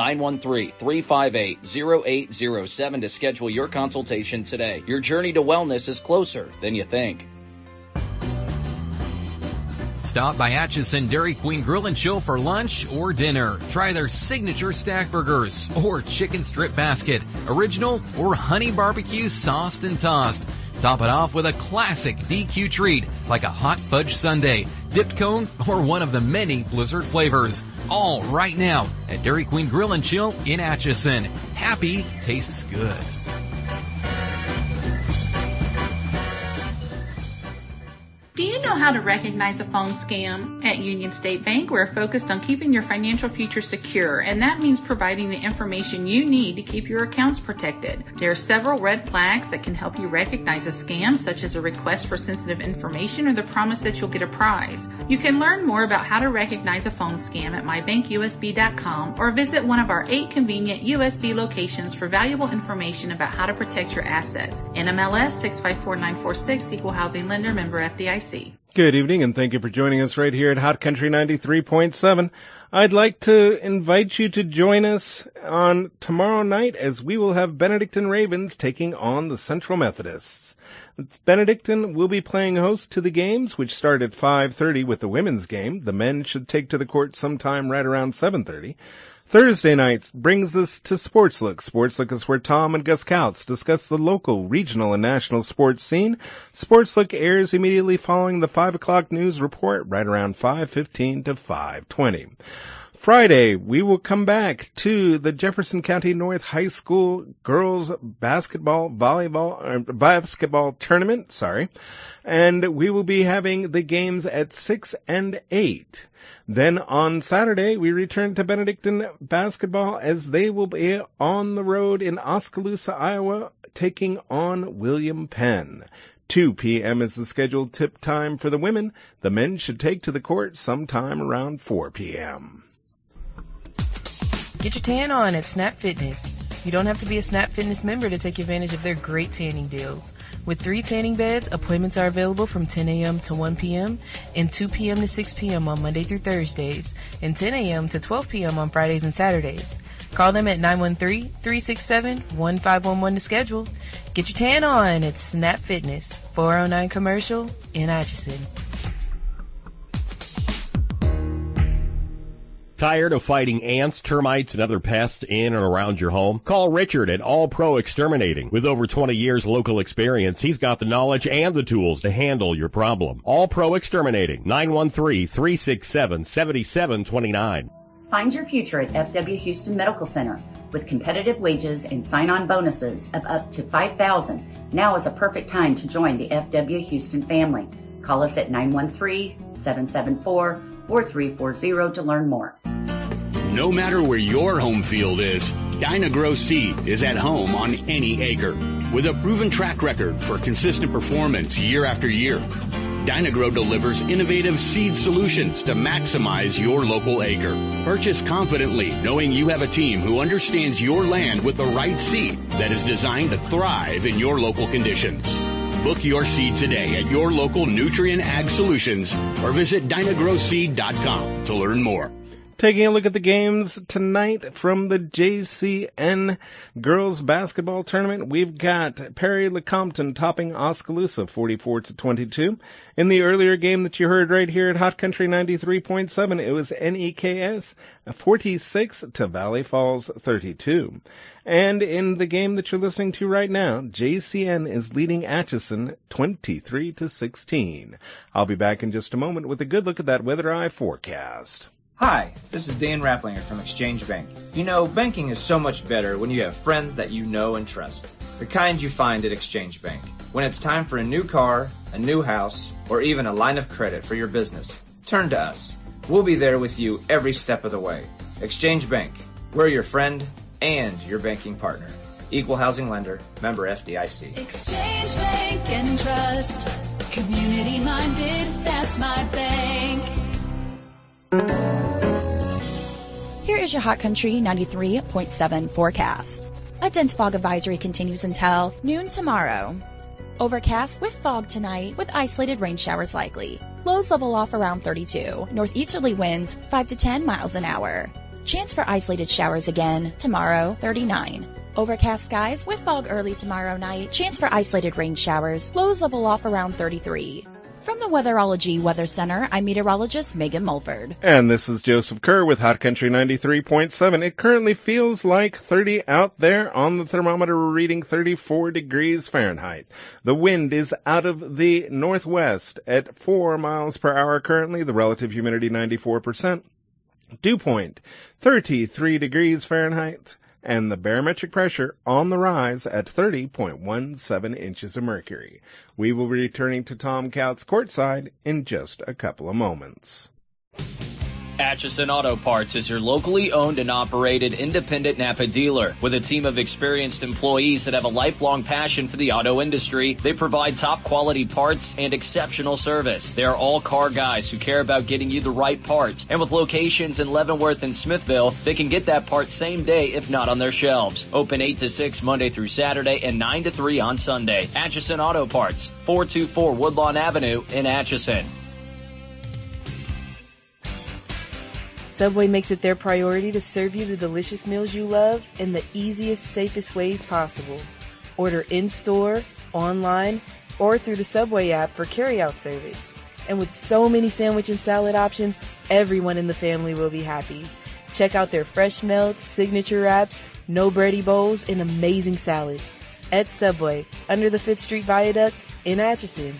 913-358-0807 to schedule your consultation today. Your journey to wellness is closer than you think. Stop by Atchison Dairy Queen Grill and Chill for lunch or dinner. Try their signature stack burgers or chicken strip basket, original or honey barbecue sauced and tossed. Top it off with a classic DQ treat like a hot fudge sundae, dipped cone, or one of the many Blizzard flavors. All right now at Dairy Queen Grill and Chill in Atchison. Happy tastes good. Do you know how to recognize a phone scam? At Union State Bank, we're focused on keeping your financial future secure, and that means providing the information you need to keep your accounts protected. There are several red flags that can help you recognize a scam, such as a request for sensitive information or the promise that you'll get a prize. You can learn more about how to recognize a phone scam at mybankusb.com or visit one of our 8 convenient USB locations for valuable information about how to protect your assets. NMLS 654946, Equal Housing Lender, member FDIC. Good evening, and thank you for joining us right here at Hot Country 93.7. I'd like to invite you to join us on tomorrow night as we will have Benedictine Ravens taking on the Central Methodists. Benedictine will be playing host to the games, which start at 5:30 with the women's game. The men should take to the court sometime right around 7:30. Thursday nights brings us to Sports Look. Sports Look is where Tom and Gus Couts discuss the local, regional, and national sports scene. Sports Look airs immediately following the 5 o'clock news report, right around 5:15 to 5:20. Friday, we will come back to the Jefferson County North High School girls basketball tournament, and we will be having the games at 6 and 8. Then on Saturday, we return to Benedictine basketball as they will be on the road in Oskaloosa, Iowa, taking on William Penn. 2 p.m. is the scheduled tip time for the women. The men should take to the court sometime around 4 p.m. Get your tan on at Snap Fitness. You don't have to be a Snap Fitness member to take advantage of their great tanning deals. With 3 tanning beds, appointments are available from 10 a.m. to 1 p.m. and 2 p.m. to 6 p.m. on Monday through Thursdays, and 10 a.m. to 12 p.m. on Fridays and Saturdays. Call them at 913-367-1511 to schedule. Get your tan on at Snap Fitness, 409 Commercial in Atchison. Tired of fighting ants, termites, and other pests in and around your home? Call Richard at All Pro Exterminating. With over 20 years local experience, he's got the knowledge and the tools to handle your problem. All Pro Exterminating, 913-367-7729. Find your future at FW Houston Medical Center. With competitive wages and sign-on bonuses of up to $5,000, now is a perfect time to join the FW Houston family. Call us at 913-774-4340 to learn more. No matter where your home field is, Dyna-Gro Seed is at home on any acre. With a proven track record for consistent performance year after year, Dyna-Gro delivers innovative seed solutions to maximize your local acre. Purchase confidently, knowing you have a team who understands your land with the right seed that is designed to thrive in your local conditions. Book your seed today at your local Nutrient Ag Solutions or visit dynagroseed.com to learn more. Taking a look at the games tonight from the JCN Girls Basketball Tournament, we've got Perry Lecompton topping Oskaloosa 44-22. In the earlier game that you heard right here at Hot Country 93.7, it was NEKS 46 to Valley Falls 32. And in the game that you're listening to right now, JCN is leading Atchison 23-16. I'll be back in just a moment with a good look at that Weather Eye forecast. Hi, this is Dan Rapplinger from Exchange Bank. You know, banking is so much better when you have friends that you know and trust. The kind you find at Exchange Bank. When it's time for a new car, a new house, or even a line of credit for your business, turn to us. We'll be there with you every step of the way. Exchange Bank. We're your friend and your banking partner. Equal housing lender, member FDIC. Exchange Bank and Trust. Community minded, that's my bank. Here is your Hot Country 93.7 forecast. A dense fog advisory continues until noon tomorrow. Overcast with fog tonight with isolated rain showers likely. Lows level off around 32. Northeasterly winds 5 to 10 miles an hour. Chance for isolated showers again tomorrow, 39. Overcast skies with fog early tomorrow night. Chance for isolated rain showers. Lows level off around 33. From the Weatherology Weather Center, I'm meteorologist Megan Mulford. And this is Joseph Kerr with Hot Country 93.7. It currently feels like 30 out there. On the thermometer, we're reading 34 degrees Fahrenheit. The wind is out of the northwest at 4 miles per hour currently. The relative humidity 94%. Dew point 33 degrees Fahrenheit. And the barometric pressure on the rise at 30.17 inches of mercury. We will be returning to Tom Couts courtside in just a couple of moments. Atchison Auto Parts is your locally owned and operated independent Napa dealer. With a team of experienced employees that have a lifelong passion for the auto industry, they provide top quality parts and exceptional service. They are all car guys who care about getting you the right parts. And with locations in Leavenworth and Smithville, they can get that part same day if not on their shelves. Open 8 to 6 Monday through Saturday and 9 to 3 on Sunday. Atchison Auto Parts, 424 Woodlawn Avenue in Atchison. Subway makes it their priority to serve you the delicious meals you love in the easiest, safest ways possible. Order in-store, online, or through the Subway app for carry-out service. And with so many sandwich and salad options, everyone in the family will be happy. Check out their fresh melts, signature wraps, no bready bowls, and amazing salads. At Subway, under the 5th Street Viaduct in Atchison.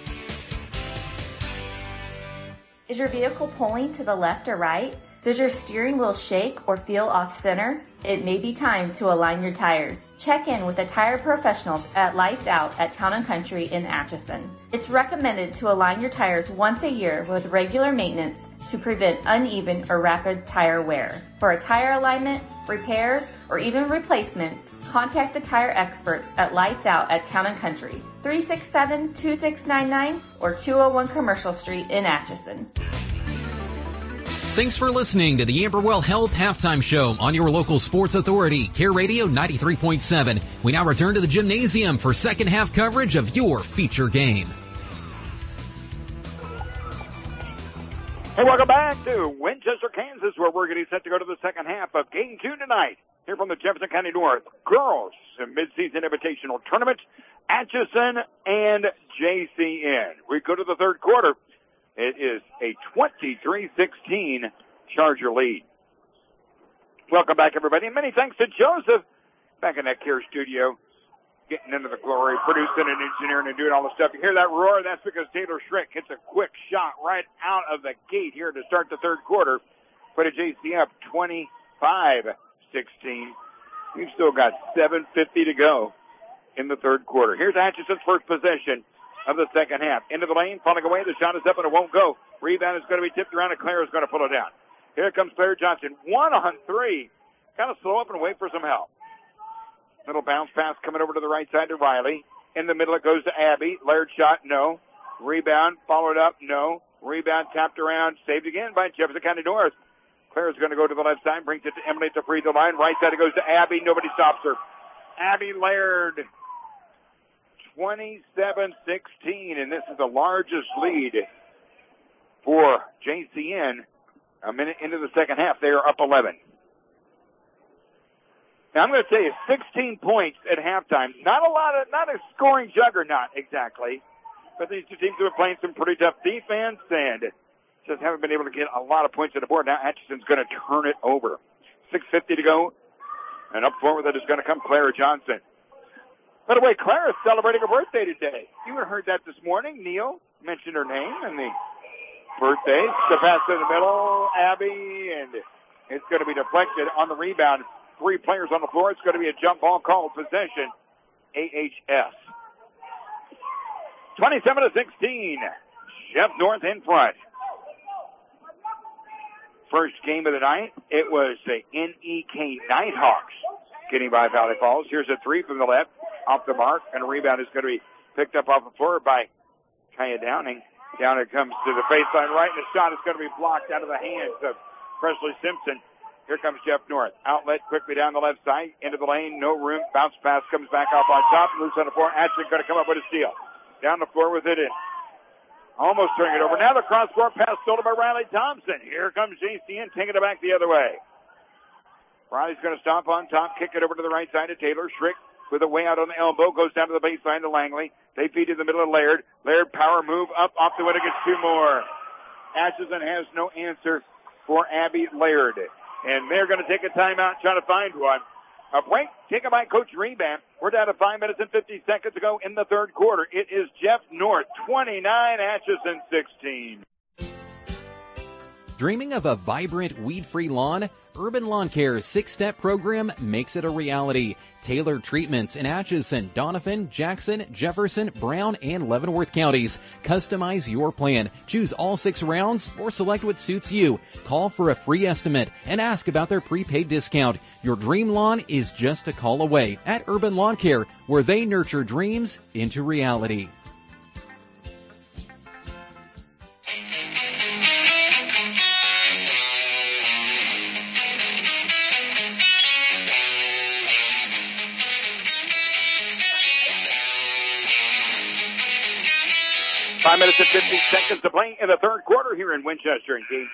Is your vehicle pulling to the left or right? Does your steering wheel shake or feel off center? It may be time to align your tires. Check in with the tire professionals at Lights Out at Town & Country in Atchison. It's recommended to align your tires once a year with regular maintenance to prevent uneven or rapid tire wear. For a tire alignment, repair, or even replacement, contact the tire experts at Lights Out at Town & Country, 367-2699 or 201 Commercial Street in Atchison. Thanks for listening to the Amberwell Health Halftime Show on your local sports authority, Care Radio 93.7. We now return to the gymnasium for second half coverage of your feature game. Hey, welcome back to Winchester, Kansas, where we're getting set to go to the second half of Game 2 tonight. Here from the Jefferson County North Girls Mid-Season Invitational Tournament, Atchison and JCN. We go to the third quarter. It is a 23-16 Charger lead. Welcome back, everybody, and many thanks to Joseph back in that Care studio, getting into the glory, producing and engineering and doing all the stuff. You hear that roar? That's because Taylor Schrick hits a quick shot right out of the gate here to start the third quarter. Put a JC up 25-16. We've still got 7:50 to go in the third quarter. Here's Atchison's first possession of the second half. Into the lane, falling away. The shot is up and it won't go. Rebound is going to be tipped around and Claire is going to pull it down. Here comes Claire Johnson. 1-on-3. Kind of slow up and wait for some help. Little bounce pass coming over to the right side to Riley. In the middle it goes to Abby. Laird shot, no. Rebound, followed up, no. Rebound tapped around, saved again by Jefferson County North. Claire is going to go to the left side, brings it to Emily at the free throw line. Right side it goes to Abby. Nobody stops her. Abby Laird. 27-16, and this is the largest lead for JCN. A minute into the second half, they are up 11. Now, I'm going to tell you, 16 points at halftime. Not a scoring juggernaut exactly, but these two teams have been playing some pretty tough defense and just haven't been able to get a lot of points on the board. Now, Atchison's going to turn it over. 6:50 to go, and up forward with it is going to come Clara Johnson. By the way, Claire is celebrating her birthday today. You heard that this morning. Neil mentioned her name in the birthday. The pass in the middle, Abby, and it's going to be deflected on the rebound. 3 players on the floor. It's going to be a jump ball called possession. AHS. 27-16. Jeff North in front. First game of the night, it was the NEK Nighthawks getting by Valley Falls. Here's a 3 from the left, off the mark, and a rebound is going to be picked up off the floor by Kaya Downing. Downing comes to the baseline right, and the shot is going to be blocked out of the hands of Presley Simpson. Here comes Jeff North. Outlet quickly down the left side, into the lane, no room. Bounce pass comes back up on top, loose on the floor. Ashton going to come up with a steal. Down the floor with it in. Almost turning it over. Now the cross-court pass stolen by Riley Thompson. Here comes JCN taking it back the other way. Riley's going to stomp on top, kick it over to the right side to Taylor. Schrick with a way out on the elbow, goes down to the baseline to Langley. They feed in the middle of Laird. Laird power move up off the window, gets 2 more. Atchison has no answer for Abby Laird. And they're going to take a timeout, trying to find one. A break taken by Coach Rebamp. We're down to 5 minutes and 50 seconds to go in the third quarter. It is Jeff North, 29, Atchison 16. Dreaming of a vibrant, weed-free lawn? Urban Lawn Care's 6-step program makes it a reality. Tailored treatments in Atchison, Donovan, Jackson, Jefferson, Brown, and Leavenworth counties. Customize your plan. Choose all 6 rounds or select what suits you. Call for a free estimate and ask about their prepaid discount. Your dream lawn is just a call away at Urban Lawn Care, where they nurture dreams into reality. Five minutes and 50 seconds to play in the third quarter here in Winchester in Game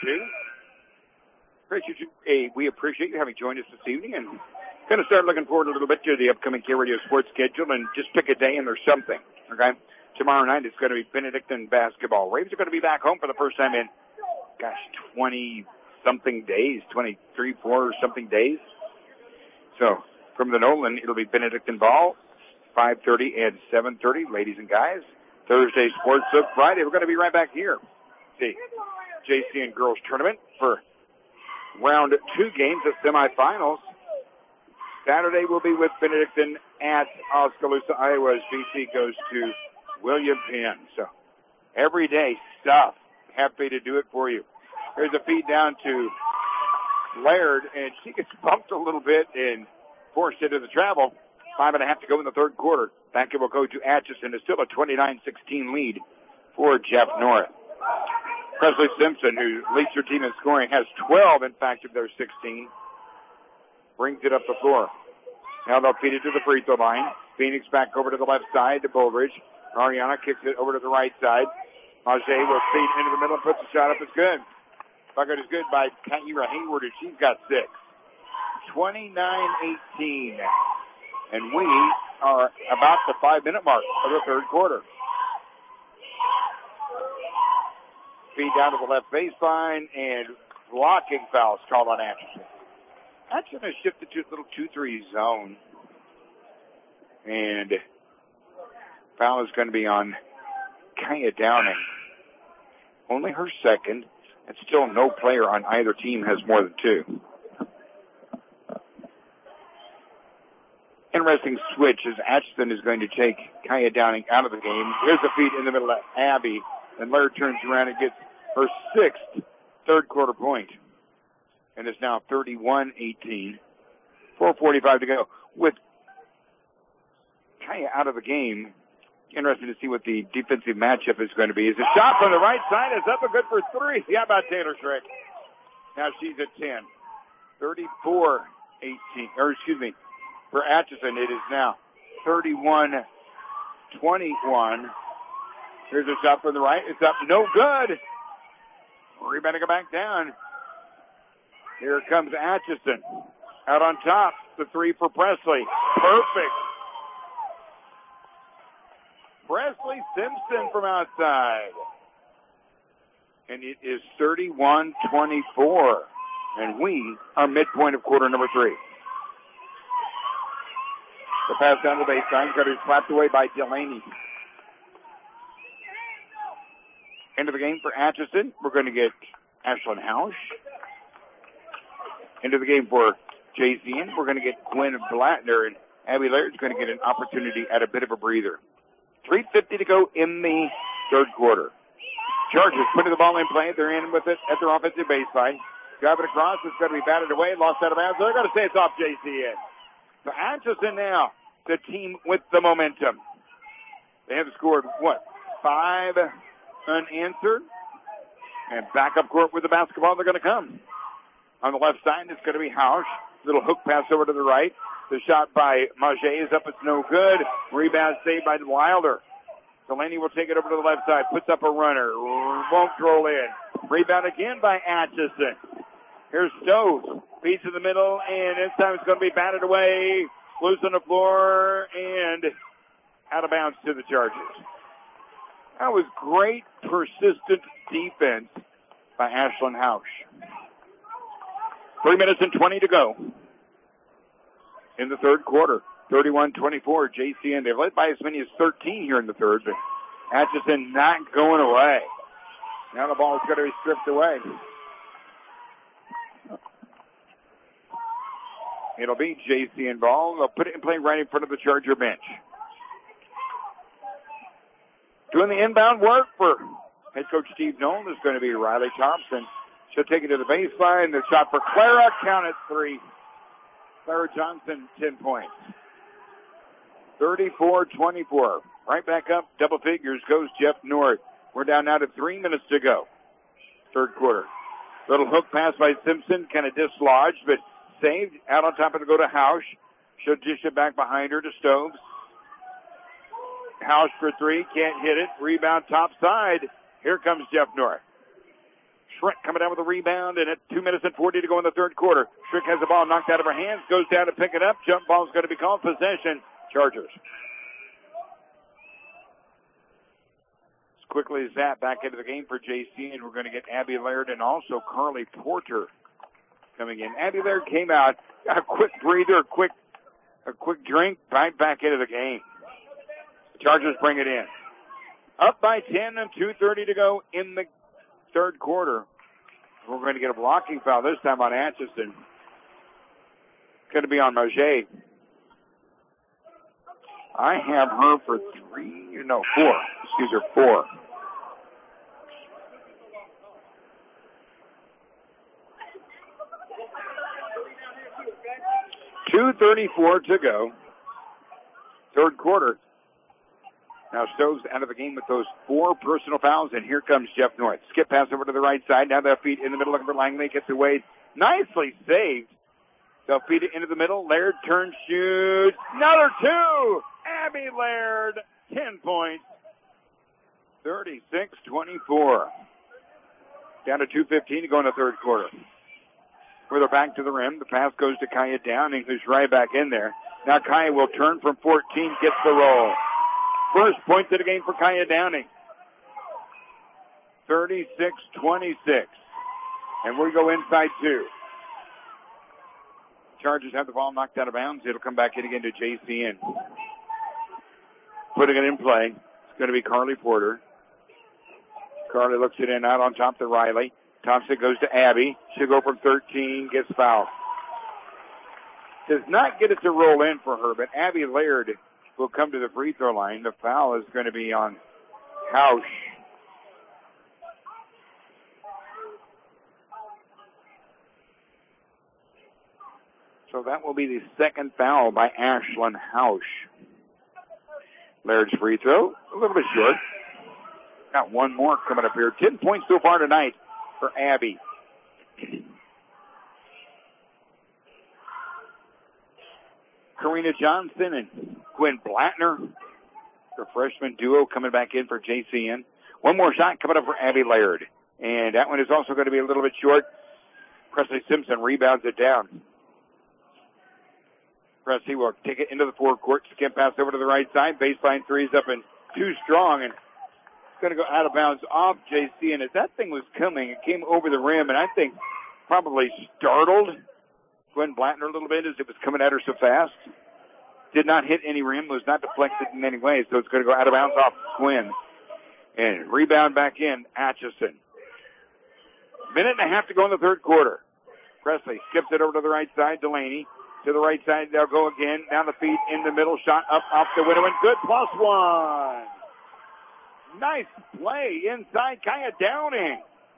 2. We appreciate you having joined us this evening, and going to start looking forward a little bit to the upcoming K Radio Sports schedule, and just pick a day and there's something, okay? Tomorrow night it's going to be Benedictine basketball. Ravens are going to be back home for the first time in, 20-something days, 23, 4 something days. So from the Nolan, it'll be Benedictine ball, 5:30 and 7:30, ladies and guys. Thursday Sports Book Friday. We're going to be right back here. The JCN Girls Tournament for round 2 games of semifinals. Saturday we'll be with Benedictine at Oskaloosa, Iowa, as BC goes to William Penn. So every day stuff. Happy to do it for you. Here's a feed down to Laird, and she gets bumped a little bit and forced into the travel. 5.5 to go in the third quarter. Basketball will go to Atchison. It's still a 29-16 lead for Jeff North. Presley Simpson, who leads her team in scoring, has 12, in fact, of their 16. Brings it up the floor. Now they'll feed it to the free throw line. Phoenix back over to the left side to Bullridge. Ariana kicks it over to the right side. Majay will feed into the middle and puts the shot up. It's good. Bucket is good by Kyra Hayward, and she's got 6. 29-18. And we are about the 5-minute mark of the third quarter. Feed down to the left baseline, and blocking fouls called on Atchison. Atchison has shifted to a little 2-3 zone. And foul is going to be on Kaya Downing. Only her second, and still no player on either team has more than 2. Interesting switch as Atchison is going to take Kaya Downing out of the game. Here's a feed in the middle of Abby, and Laird turns around and gets her 6th third quarter point. And it's now 31-18. 4:45 to go. With Kaya out of the game, interesting to see what the defensive matchup is going to be. Is a shot from the right side is up and good for 3. Yeah, about Taylor Schrick. Now she's at 10. 34-18, or excuse me. For Atchison, it is now 31-21. Here's a shot from the right. It's up. No good. Rebounding it back down. Here comes Atchison. Out on top. The 3 for Presley. Perfect. Presley Simpson from outside. And it is 31-24. And we are midpoint of quarter number 3. The pass down the baseline, got it slapped away by Delaney. Into the game for Atchison, we're going to get Ashlyn Hausch. Into the game for JCN, we're going to get Gwen Blattner, and Abby Laird's going to get an opportunity at a bit of a breather. 3:50 to go in the third quarter. Chargers putting the ball in play. They're in with it at their offensive baseline. Drive it across. It's going to be batted away. Lost out of bounds. They're going to say it's off JCN. So Atchison now, the team with the momentum. They have scored, 5 unanswered? And back up court with the basketball. They're going to come. On the left side, it's going to be Hausch. Little hook pass over to the right. The shot by Maget is up. It's no good. Rebound saved by Wilder. Delaney will take it over to the left side. Puts up a runner. Won't roll in. Rebound again by Atchison. Here's Stokes. Beats in the middle, and this time it's going to be batted away. Loose on the floor, and out of bounds to the Chargers. That was great, persistent defense by Ashlyn Hausch. 3 minutes and 20 to go in the third quarter. 31-24, JCN. They've led by as many as 13 here in the third, but Atchison not going away. Now the ball is going to be stripped away. It'll be JCN ball. They'll put it in play right in front of the Charger bench. Doing the inbound work for head coach Steve Nolan is going to be Riley Thompson. She'll take it to the baseline. The shot for Clara. Count it 3. Clara Johnson, 10 points. 34-24. Right back up, double figures, goes Jeff North. We're down now to 3 minutes to go. Third quarter. Little hook pass by Simpson, kind of dislodged, but saved. Out on top of it go to Hausch. She'll dish it back behind her to Stokes. Hausch for 3, can't hit it. Rebound top side. Here comes Jeff North. Schrick coming down with a rebound, and at 2 minutes and 40 to go in the third quarter. Schrick has the ball knocked out of her hands, goes down to pick it up. Jump ball is going to be called. Possession, Chargers. As quickly as that, back into the game for JC, and we're going to get Abby Laird and also Carly Porter coming in. Abby Laird came out, got a quick breather, a quick drink, right back into the game. The Chargers bring it in. Up by 10 and 2:30 to go in the third quarter. We're going to get a blocking foul this time on Atchison. Going to be on Maget. I have her for 4. Excuse her, 4. .234 to go. Third quarter. Now Stokes out of the game with those 4 personal fouls, and here comes Jeff North. Skip pass over to the right side. Now their feet in the middle, looking for Langley. Gets away. Nicely saved. They'll feed it into the middle. Laird turns, shoots. Another 2. Abby Laird, 10 points. 36-24. Down to 2:15 to go in the third quarter. Further back to the rim. The pass goes to Kaya Downing, who's right back in there. Now Kaya will turn from 14, gets the roll. First point of the game for Kaya Downing. 36-26. And we go inside 2. Chargers have the ball knocked out of bounds. It'll come back in again to JCN. Putting it in play. It's going to be Carly Porter. Carly looks it in out on top to Riley. Thompson goes to Abby. She'll go from 13, gets fouled. Does not get it to roll in for her, but Abby Laird will come to the free throw line. The foul is going to be on Hausch. So that will be the second foul by Ashlyn Hausch. Laird's free throw, a little bit short. Got one more coming up here. 10 points so far tonight for Abby. Karina Johnson and Gwen Blattner, the freshman duo, coming back in for JCN. One more shot coming up for Abby Laird. And that one is also going to be a little bit short. Presley Simpson rebounds it down. Presley will take it into the forecourt. Skip pass over to the right side. Baseline 3 is up and too strong. And it's going to go out of bounds off JC. And as that thing was coming, it came over the rim. And I think probably startled Gwen Blattner a little bit as it was coming at her so fast. Did not hit any rim. Was not deflected in any way. So it's going to go out of bounds off Gwen. And rebound back in, Atchison. Minute and a half to go in the third quarter. Presley skips it over to the right side. Delaney to the right side. They'll go again. Down the feet in the middle. Shot up off the window and good. +1. Nice play inside. Kaya Downing.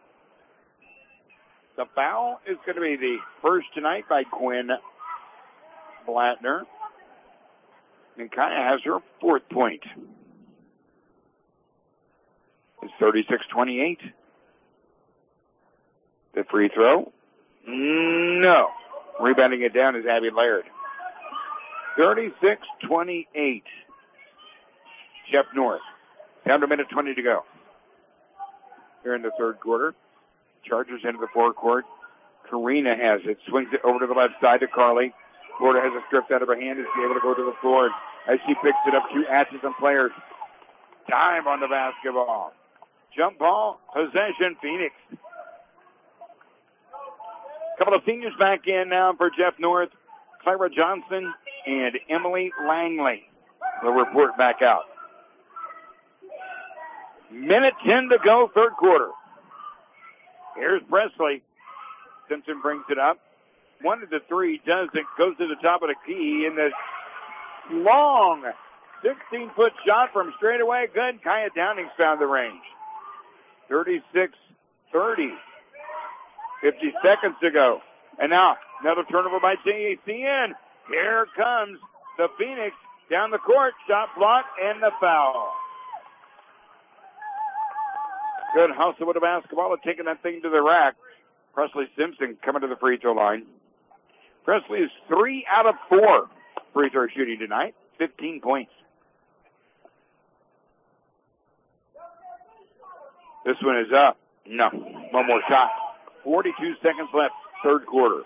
The foul is going to be the first tonight by Quinn Blattner. And Kaya has her fourth point. It's 36-28. The free throw. No. Rebounding it down is Abby Laird. 36-28. Jeff North. Down to a minute 20 to go. Here in the third quarter. Chargers into the forecourt. Karina has it. Swings it over to the left side to Carly. Florida has it stripped out of her hand. Is able to go to the floor as she picks it up. 2 Atchison players. Time on the basketball. Jump ball. Possession. Phoenix. Couple of seniors back in now for Jeff North. Clara Johnson and Emily Langley will report back out. Minute 10 to go, third quarter. Here's Presley. Simpson brings it up. 1 of the 3 doesn't. Goes to the top of the key in the long 16-foot shot from straight away. Good. Kaya Downing's found the range. 36-30. 50 seconds to go. And now, another turnover by JACN. Here comes the Phoenix down the court. Shot blocked and the foul. Good hustle with the basketball and taking that thing to the rack. Presley Simpson coming to the free throw line. Presley is 3 out of 4 free throw shooting tonight. 15 points. This one is up. No. One more shot. 42 seconds left, third quarter.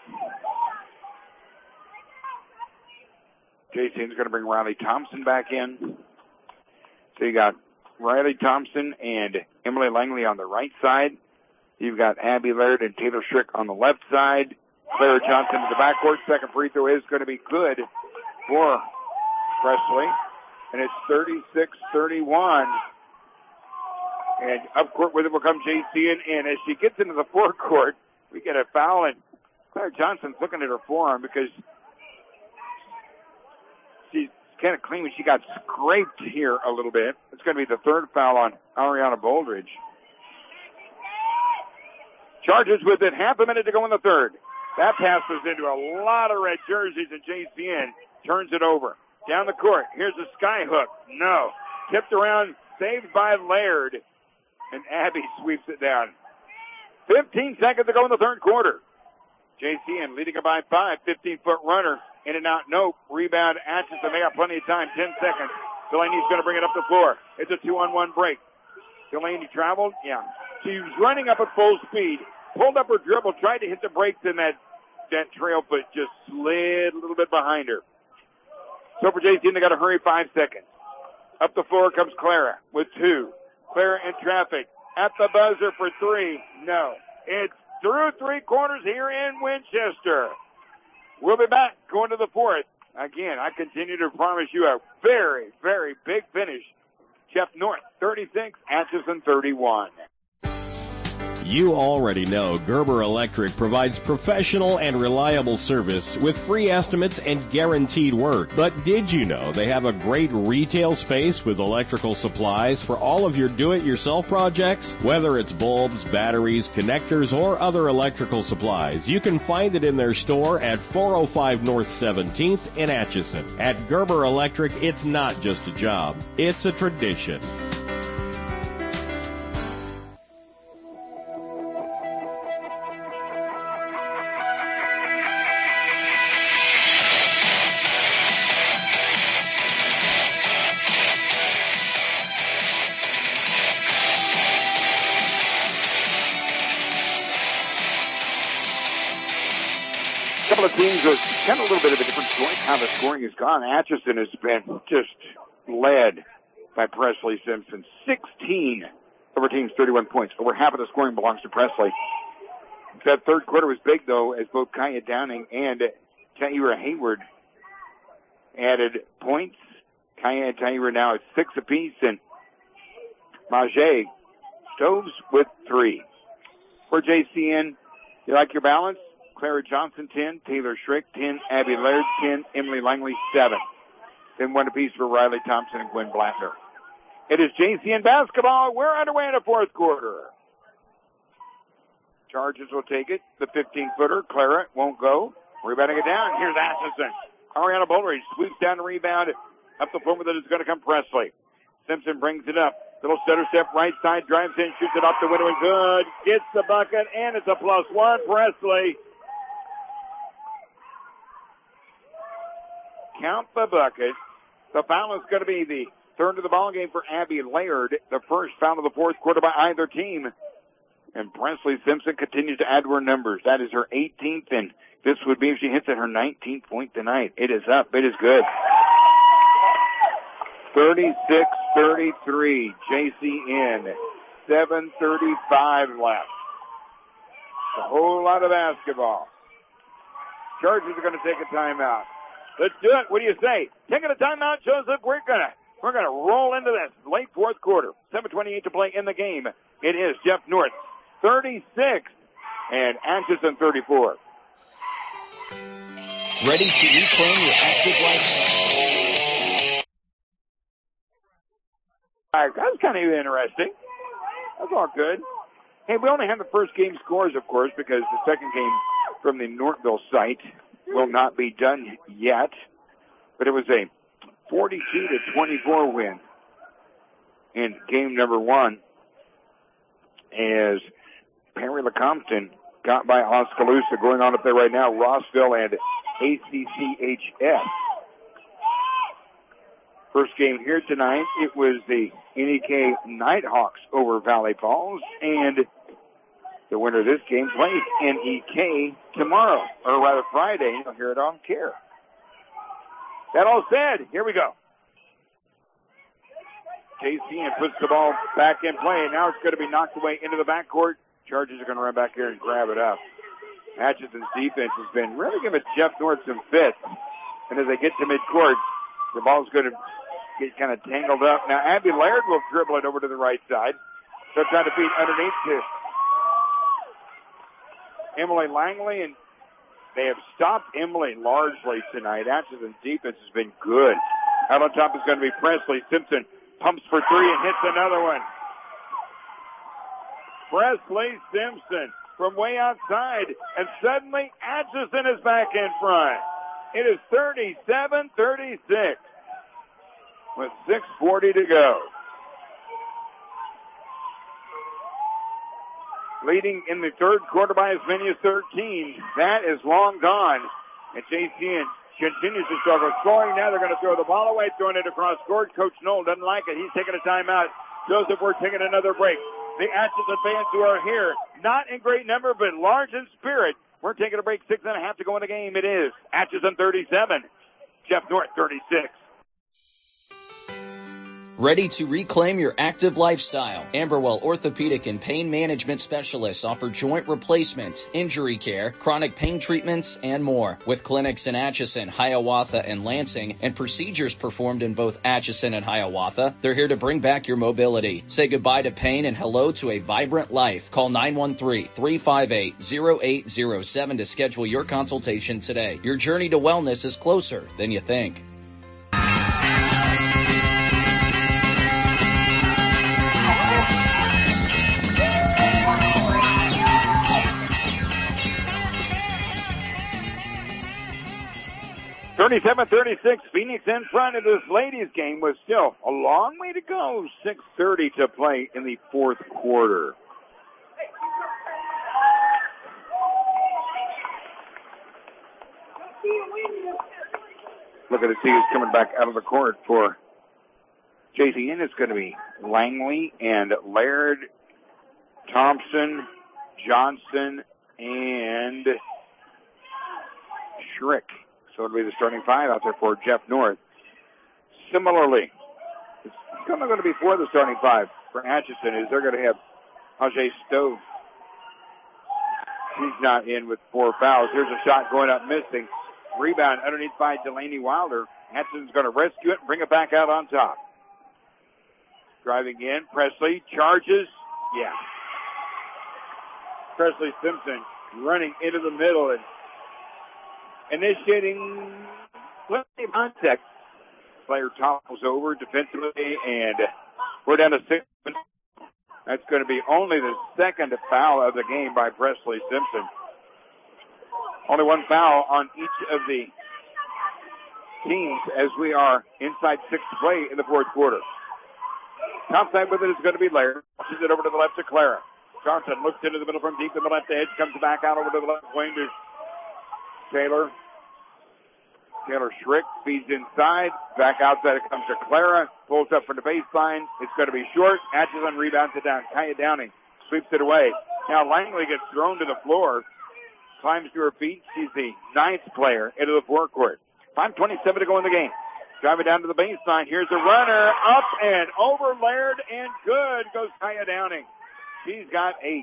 JCN's going to bring Riley Thompson back in. So you got Riley Thompson and Emily Langley on the right side. You've got Abby Laird and Taylor Strick on the left side. Clara Johnson to the backcourt. Second free throw is going to be good for Presley. And it's 36-31. And up court with it will come JCN. And as she gets into the forecourt, we get a foul. And Clara Johnson's looking at her forearm because she's kind of clean when she got scraped here a little bit. It's going to be the third foul on Ariana Boldridge. Chargers with it. Half a minute to go in the third. That passes into a lot of red jerseys, and JCN turns it over. Down the court. Here's a sky hook. No. Tipped around. Saved by Laird. And Abby sweeps it down. 15 seconds to go in the third quarter. JCN leading it by 5. 15-foot runner. In and out. Nope. Rebound. Atchison. They got plenty of time. 10 seconds. Delaney's going to bring it up the floor. It's a 2-on-1 break. Delaney traveled. Yeah. She's running up at full speed. Pulled up her dribble. Tried to hit the brakes, and that trail foot just slid a little bit behind her. So for JCN, they got to hurry 5 seconds. Up the floor comes Clara with 2. Clara in traffic. At the buzzer for 3. No. It's through 3 quarters here in Winchester. We'll be back going to the fourth. Again, I continue to promise you a very, very big finish. Jeff North, 36, Atchison, 31. You already know Gerber Electric provides professional and reliable service with free estimates and guaranteed work. But did you know they have a great retail space with electrical supplies for all of your do-it-yourself projects? Whether it's bulbs, batteries, connectors, or other electrical supplies, you can find it in their store at 405 North 17th in Atchison. At Gerber Electric, it's not just a job, it's a tradition. Teams with kind of a little bit of a different story how the scoring has gone. Atchison has been just led by Presley Simpson. 16 of her team's 31 points. Over half of the scoring belongs to Presley. That third quarter was big, though, as both Kaya Downing and Tyra Hayward added points. Kaya and Tyra now at 6 apiece, and Mage. Stoves with 3. For JCN, you like your balance? Clara Johnson, 10. Taylor Schrick, 10. Abby Laird, 10. Emily Langley, 7. Then 1 apiece for Riley Thompson and Gwen Blattner. It is JCN basketball. We're underway in the fourth quarter. Charges will take it. The 15-footer. Clara won't go. Rebounding it down. Here's Atchison. Ariana Bullridge sweeps down the rebound. Up the floor with it is going to come Presley. Simpson brings it up. Little stutter step right side. Drives in. Shoots it off the window and good. Gets the bucket and it's a +1. Presley. Count the bucket. The foul is going to be the third of the ball game for Abby Laird. The first foul of the fourth quarter by either team. And Presley Simpson continues to add to her numbers. That is her 18th, and this would be if she hits at her 19th point tonight. It is up. It is good. 36-33, JCN. 7:35 left. A whole lot of basketball. Chargers are going to take a timeout. Let's do it. What do you say? Taking a timeout, Joseph. We're gonna roll into this late fourth quarter. 7:28 to play in the game. It is Jeff North 36 and Atchison 34. Ready to reclaim your active life. All right, that was kind of interesting. That's all good. Hey, we only have the first game scores, of course, because the second game from the Northville site will not be done yet. But it was a 42-24 win in game number 1 as Perry Lecompton got by Oskaloosa. Going on up there right now, Rossville and ACCHS. First game here tonight, it was the NEK Nighthawks over Valley Falls, and the winner of this game plays NEK tomorrow, or rather Friday. You'll hear it on Care. That all said, here we go. JCN puts the ball back in play, and now it's going to be knocked away into the backcourt. Chargers are going to run back here and grab it up. Atchison's defense has been really giving Jeff North some fits. And as they get to midcourt, the ball's going to get kind of tangled up. Now, Abby Laird will dribble it over to the right side. They're trying to feed underneath to Emily Langley, and they have stopped Emily largely tonight. Atchison's defense has been good. Out on top is going to be Presley. Simpson pumps for 3 and hits another one. Presley Simpson from way outside, and suddenly Atchison is back in front. It is 37-36 with 6:40 to go. Leading in the third quarter by as many as 13. That is long gone. And JCN continues to struggle scoring. Now they're going to throw the ball away, throwing it across court. Coach Knoll doesn't like it. He's taking a timeout. Joseph, we're taking another break. The Atchison fans who are here, not in great number, but large in spirit. We're taking a break. 6.5 to go in the game. It is Atchison 37, Jeff North 36. Ready to reclaim your active lifestyle? Amberwell Orthopedic and Pain Management Specialists offer joint replacements, injury care, chronic pain treatments, and more. With clinics in Atchison, Hiawatha, and Lansing, and procedures performed in both Atchison and Hiawatha, they're here to bring back your mobility. Say goodbye to pain and hello to a vibrant life. Call 913-358-0807 to schedule your consultation today. Your journey to wellness is closer than you think. 37-36, Phoenix in front of this ladies game with still a long way to go. 6:30 to play in the fourth quarter. Look at the teams coming back out of the court for JCN. It's going to be Langley and Laird, Thompson, Johnson, and Schrick. So it'll be the starting 5 out there for Jeff North. Similarly, it's not going to be for the starting 5 for Atchison, is they're going to have Ajay Stove. He's not in with 4 fouls. Here's a shot going up, missing. Rebound underneath by Delaney Wilder. Atchison's going to rescue it and bring it back out on top. Driving in, Presley charges. Yeah. Presley Simpson running into the middle and initiating plenty of contact. Player topples over defensively, and we're down to 6. That's going to be only the second foul of the game by Presley Simpson. Only one foul on each of the teams as we are inside 6 to play in the fourth quarter. Topside with it is going to be Laird. Pushes it over to the left to Clara. Johnson looks into the middle from deep in the left edge. Comes back out over to the left wing to Taylor. Taylor Schrick feeds inside. Back outside it comes to Clara. Pulls up from the baseline. It's going to be short. Atchison rebounds it down. Kaya Downing sweeps it away. Now Langley gets thrown to the floor. Climbs to her feet. She's the 9th player into the forecourt. 5:27 to go in the game. Driving down to the baseline. Here's a runner. Up and over Laird and good goes Kaya Downing. She's got 8.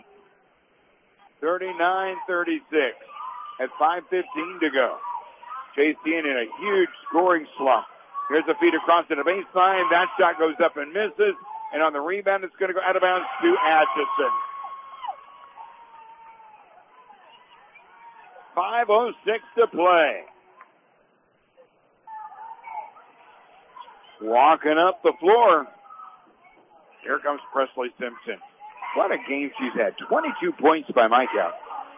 39-36 at 5:15 to go. JCN in a huge scoring slump. Here's a feed across to the baseline. That shot goes up and misses. And on the rebound, it's going to go out of bounds to Atchison. 5:06 to play. Walking up the floor. Here comes Presley Simpson. What a game she's had. 22 points by my count.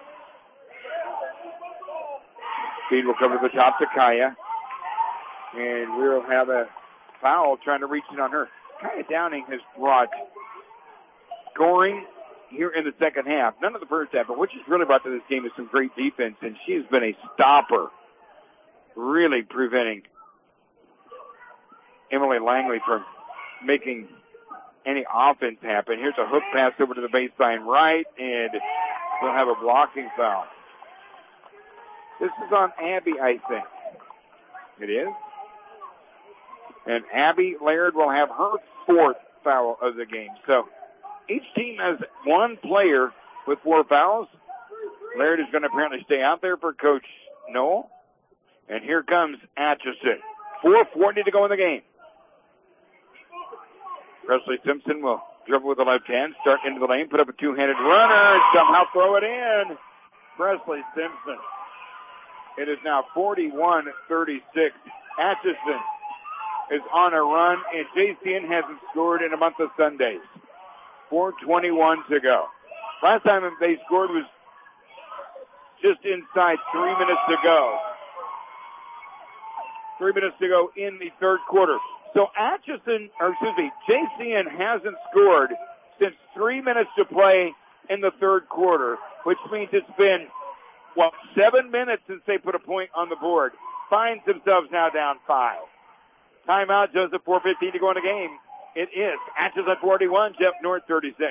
Feed will come to the top to Kaya. And we'll have a foul trying to reach in on her. Kaya Downing has brought scoring here in the second half. None of the first half, but what she's really brought to this game is some great defense, and she has been a stopper, really preventing Emily Langley from making any offense happen. Here's a hook pass over to the baseline right, and we'll have a blocking foul. This is on Abby, I think. It is. And Abby Laird will have her 4th foul of the game. So each team has one player with 4 fouls. Laird is going to apparently stay out there for Coach Noel. And here comes Atchison. 4:40 to go in the game. Presley Simpson will dribble with the left hand, start into the lane, put up a two-handed runner, and somehow throw it in. Presley Simpson. It is now 41-36. Atchison is on a run, and JCN hasn't scored in a month of Sundays. 4:21 to go. Last time they scored was just inside 3 minutes to go. 3 minutes to go in the third quarter. So JCN hasn't scored since 3 minutes to play in the third quarter, which means it's been, 7 minutes since they put a point on the board. Finds themselves now down 5. Timeout, Joseph, 4:15 to go in the game. It is Atchison 41, Jeff North 36.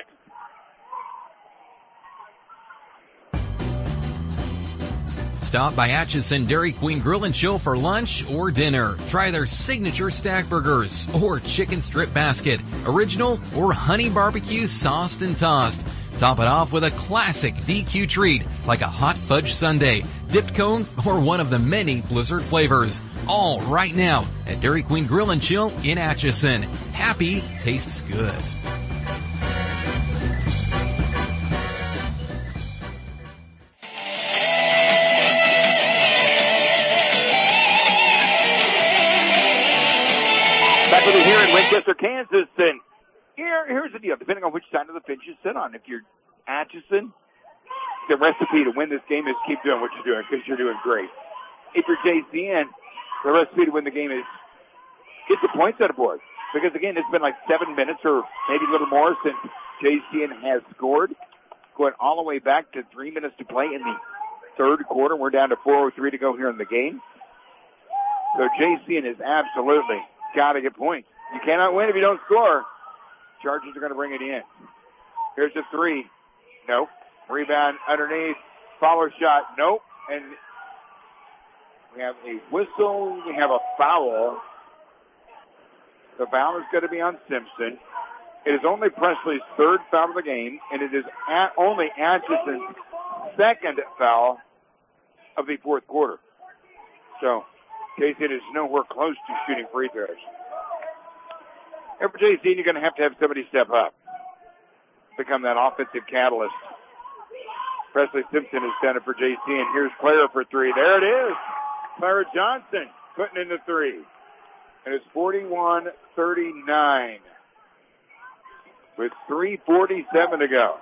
Stop by Atchison Dairy Queen Grill and Chill for lunch or dinner. Try their signature stack burgers or chicken strip basket, original or honey barbecue sauced and tossed. Top it off with a classic DQ treat like a hot fudge sundae, dipped cone, or one of the many Blizzard flavors. All right now at Dairy Queen Grill and Chill in Atchison. Happy tastes good. Back with it here in Winchester, Kansas, and here's the deal. Depending on which side of the fence you sit on, if you're Atchison, the recipe to win this game is keep doing what you're doing because you're doing great. If you're JCN, the recipe to win the game is get the points on the board. Because, again, it's been like 7 minutes or maybe a little more since JCN has scored. Going all the way back to 3 minutes to play in the third quarter. We're down to 4:03 to go here in the game. So JCN is absolutely got to get points. You cannot win if you don't score. Chargers are going to bring it in. Here's a three. Nope. Rebound underneath. Follow shot. Nope. And we have a whistle. We have a foul. The foul is going to be on Simpson. It is only Presley's 3rd foul of the game, and it is only Atchison's 2nd foul of the 4th quarter. So, JCN is nowhere close to shooting free throws. And for JC, you're going to have somebody step up, become that offensive catalyst. Presley Simpson has done it for JC, and here's Clara for three. There it is. Clara Johnson putting in the three. And it's 41-39 with 3:47 to go.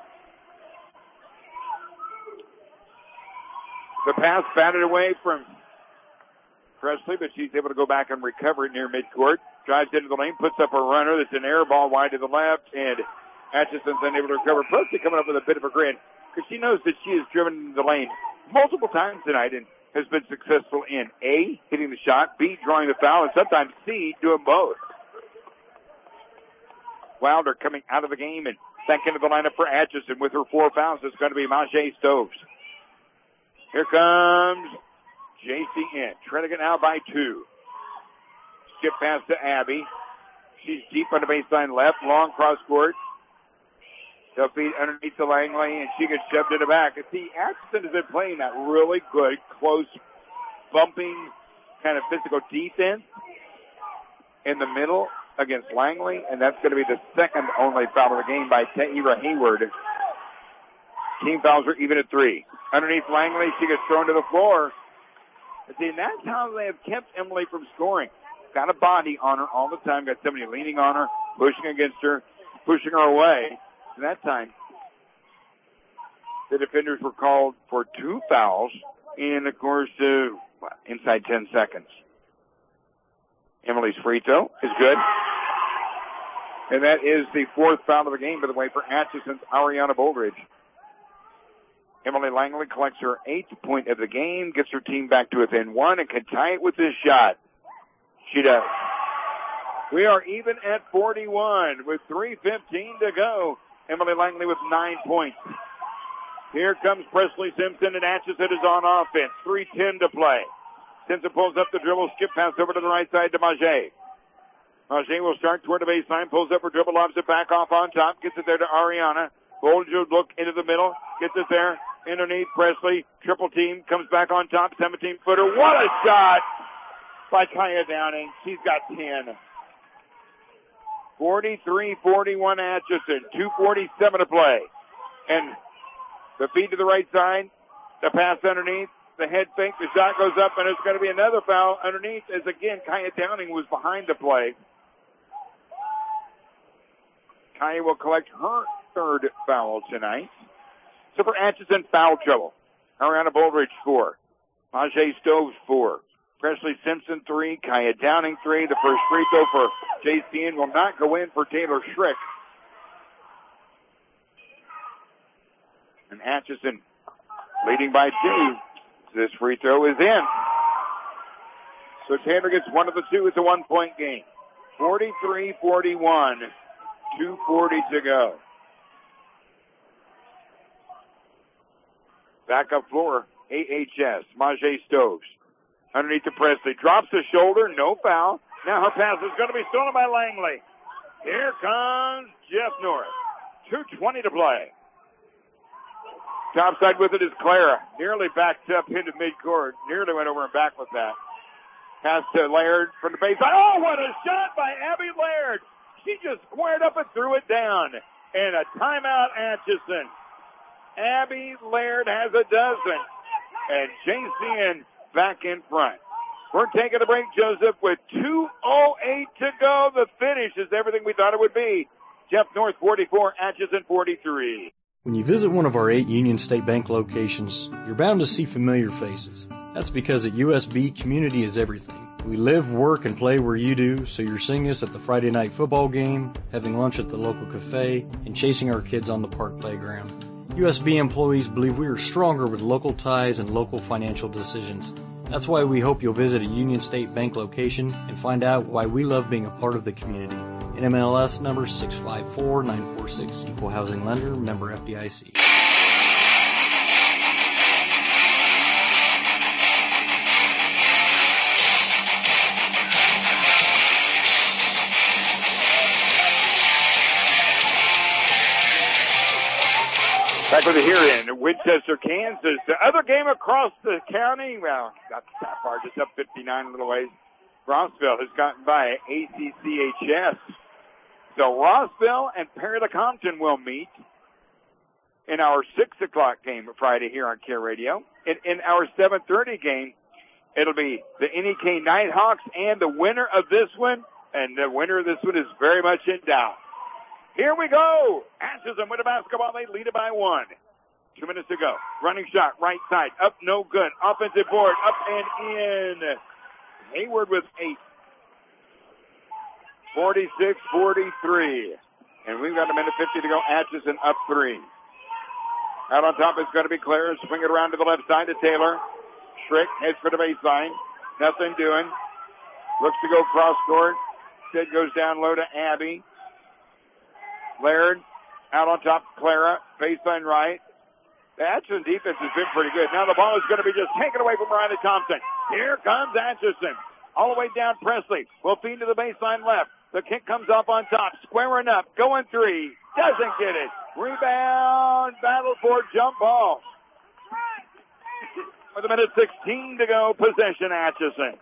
The pass batted away from Presley, but she's able to go back and recover it near midcourt. Drives into the lane, puts up a runner. That's an air ball wide to the left, and Atchison's unable to recover. Presley coming up with a bit of a grin because she knows that she has driven the lane multiple times tonight and has been successful in A, hitting the shot, B, drawing the foul, and sometimes C, doing both. Wilder coming out of the game and back into the lineup for Atchison with her 4 fouls. It's going to be Majay Stokes. Here comes JC in. Trailing it now by 2. Skip pass to Abby. She's deep on the baseline left. Long cross court. They'll feed underneath to Langley, and she gets shoved in the back. And see, Atchison has been playing that really good, close, bumping, kind of physical defense in the middle against Langley, and that's going to be the second only foul of the game by Tahira Hayward. Team fouls are even at 3. Underneath Langley, she gets thrown to the floor. And see, and that's how they have kept Emily from scoring. Got a body on her all the time, got somebody leaning on her, pushing against her, pushing her away. And that time, the defenders were called for 2 fouls in, of course, inside 10 seconds. Emily's free throw is good. And that is the 4th foul of the game, by the way, for Atchison's Ariana Boldridge. Emily Langley collects her 8th point of the game, gets her team back to within 1, and can tie it with this shot. She does. We are even at 41 with 3:15 to go. Emily Langley with 9 points. Here comes Presley Simpson, and Atchison is on offense. 3:10 to play. Simpson pulls up the dribble, skip pass over to the right side to Majay. Majay will start toward the baseline, pulls up her dribble, lobs it back off on top, gets it there to Ariana. Boldridge look into the middle, gets it there, underneath Presley, triple team, comes back on top, 17-footer. What a shot by Kaya Downing. She's got 10. 43-41 Atchison, 2:47 to play. And the feed to the right side, the pass underneath, the head fake, the shot goes up, and it's going to be another foul underneath as, again, Kaya Downing was behind the play. Kaya will collect her 3rd foul tonight. So for Atchison, foul trouble. Ariana Boldridge 4. Majay Stokes 4. Presley Simpson 3. Kaya Downing 3. The first free throw for JCN will not go in for Taylor Schrick. And Atchison leading by 2. This free throw is in. So Taylor gets one of the 2. It's a 1-point game. 43-41. 2:40 to go. Back up floor, AHS, Majay Stokes. Underneath to Presley. Drops the shoulder, no foul. Now her pass is going to be stolen by Langley. Here comes Jeff North. 2:20 to play. Topside with it is Clara. Nearly backed up into midcourt. Nearly went over and back with that. Pass to Laird from the baseline. Oh, what a shot by Abby Laird. She just squared up and threw it down. And a timeout, Atchison. Abby Laird has a dozen. And JCN back in front. We're taking a break, Joseph, with 2:08 to go. The finish is everything we thought it would be. Jeff North 44, Atchison 43. When you visit one of our 8 Union State Bank locations, you're bound to see familiar faces. That's because at USB, community is everything. We live, work, and play where you do, so you're seeing us at the Friday night football game, having lunch at the local cafe, and chasing our kids on the park playground. USB employees believe we are stronger with local ties and local financial decisions. That's why we hope you'll visit a Union State Bank location and find out why we love being a part of the community. NMLS number 654946, Equal Housing Lender, member FDIC. Back with it here in Winchester, Kansas. The other game across the county, well, not that far, just up 59 a little ways. Brownsville has gotten by ACCHS So Rossville and Perry de Compton will meet in our 6 o'clock game Friday here on Care Radio. In our 7:30 game, it'll be the NEK Nighthawks and the winner of this one. And the winner of this one is very much in doubt. Here we go. Atchison with a basketball. They lead it by 1. 2 minutes to go. Running shot, right side. Up, no good. Offensive board, up and in. Hayward with 8. 46-43. And we've got a minute 50 to go. Atchison up 3. Out on top is going to be Clara. Swing it around to the left side to Taylor. Schrick heads for the baseline. Nothing doing. Looks to go cross court. Sid goes down low to Abby. Laird out on top. Clara. Baseline right. The Atchison defense has been pretty good. Now the ball is going to be just taken away from Riley Thompson. Here comes Atchison. All the way down Presley. Will feed to the baseline left. The kick comes up on top. Squaring up. Going 3. Doesn't get it. Rebound. Battle for jump ball. With a minute 16 to go. Possession Atchison.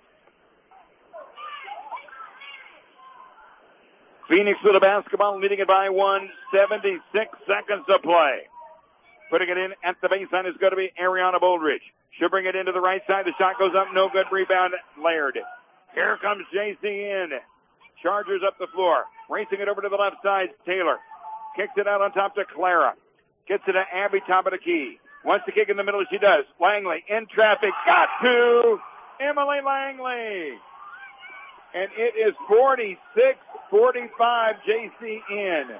Phoenix with the basketball, leading it by 1. 76 seconds to play. Putting it in at the baseline is going to be Ariana Boldridge. She'll bring it into the right side. The shot goes up. No good. Rebound. Laird. Here comes JCN. Chargers up the floor. Racing it over to the left side. Taylor. Kicks it out on top to Clara. Gets it to Abby, top of the key. Wants to kick in the middle. She does. Langley in traffic. Got to Emily Langley. And it is 46-45 JCN.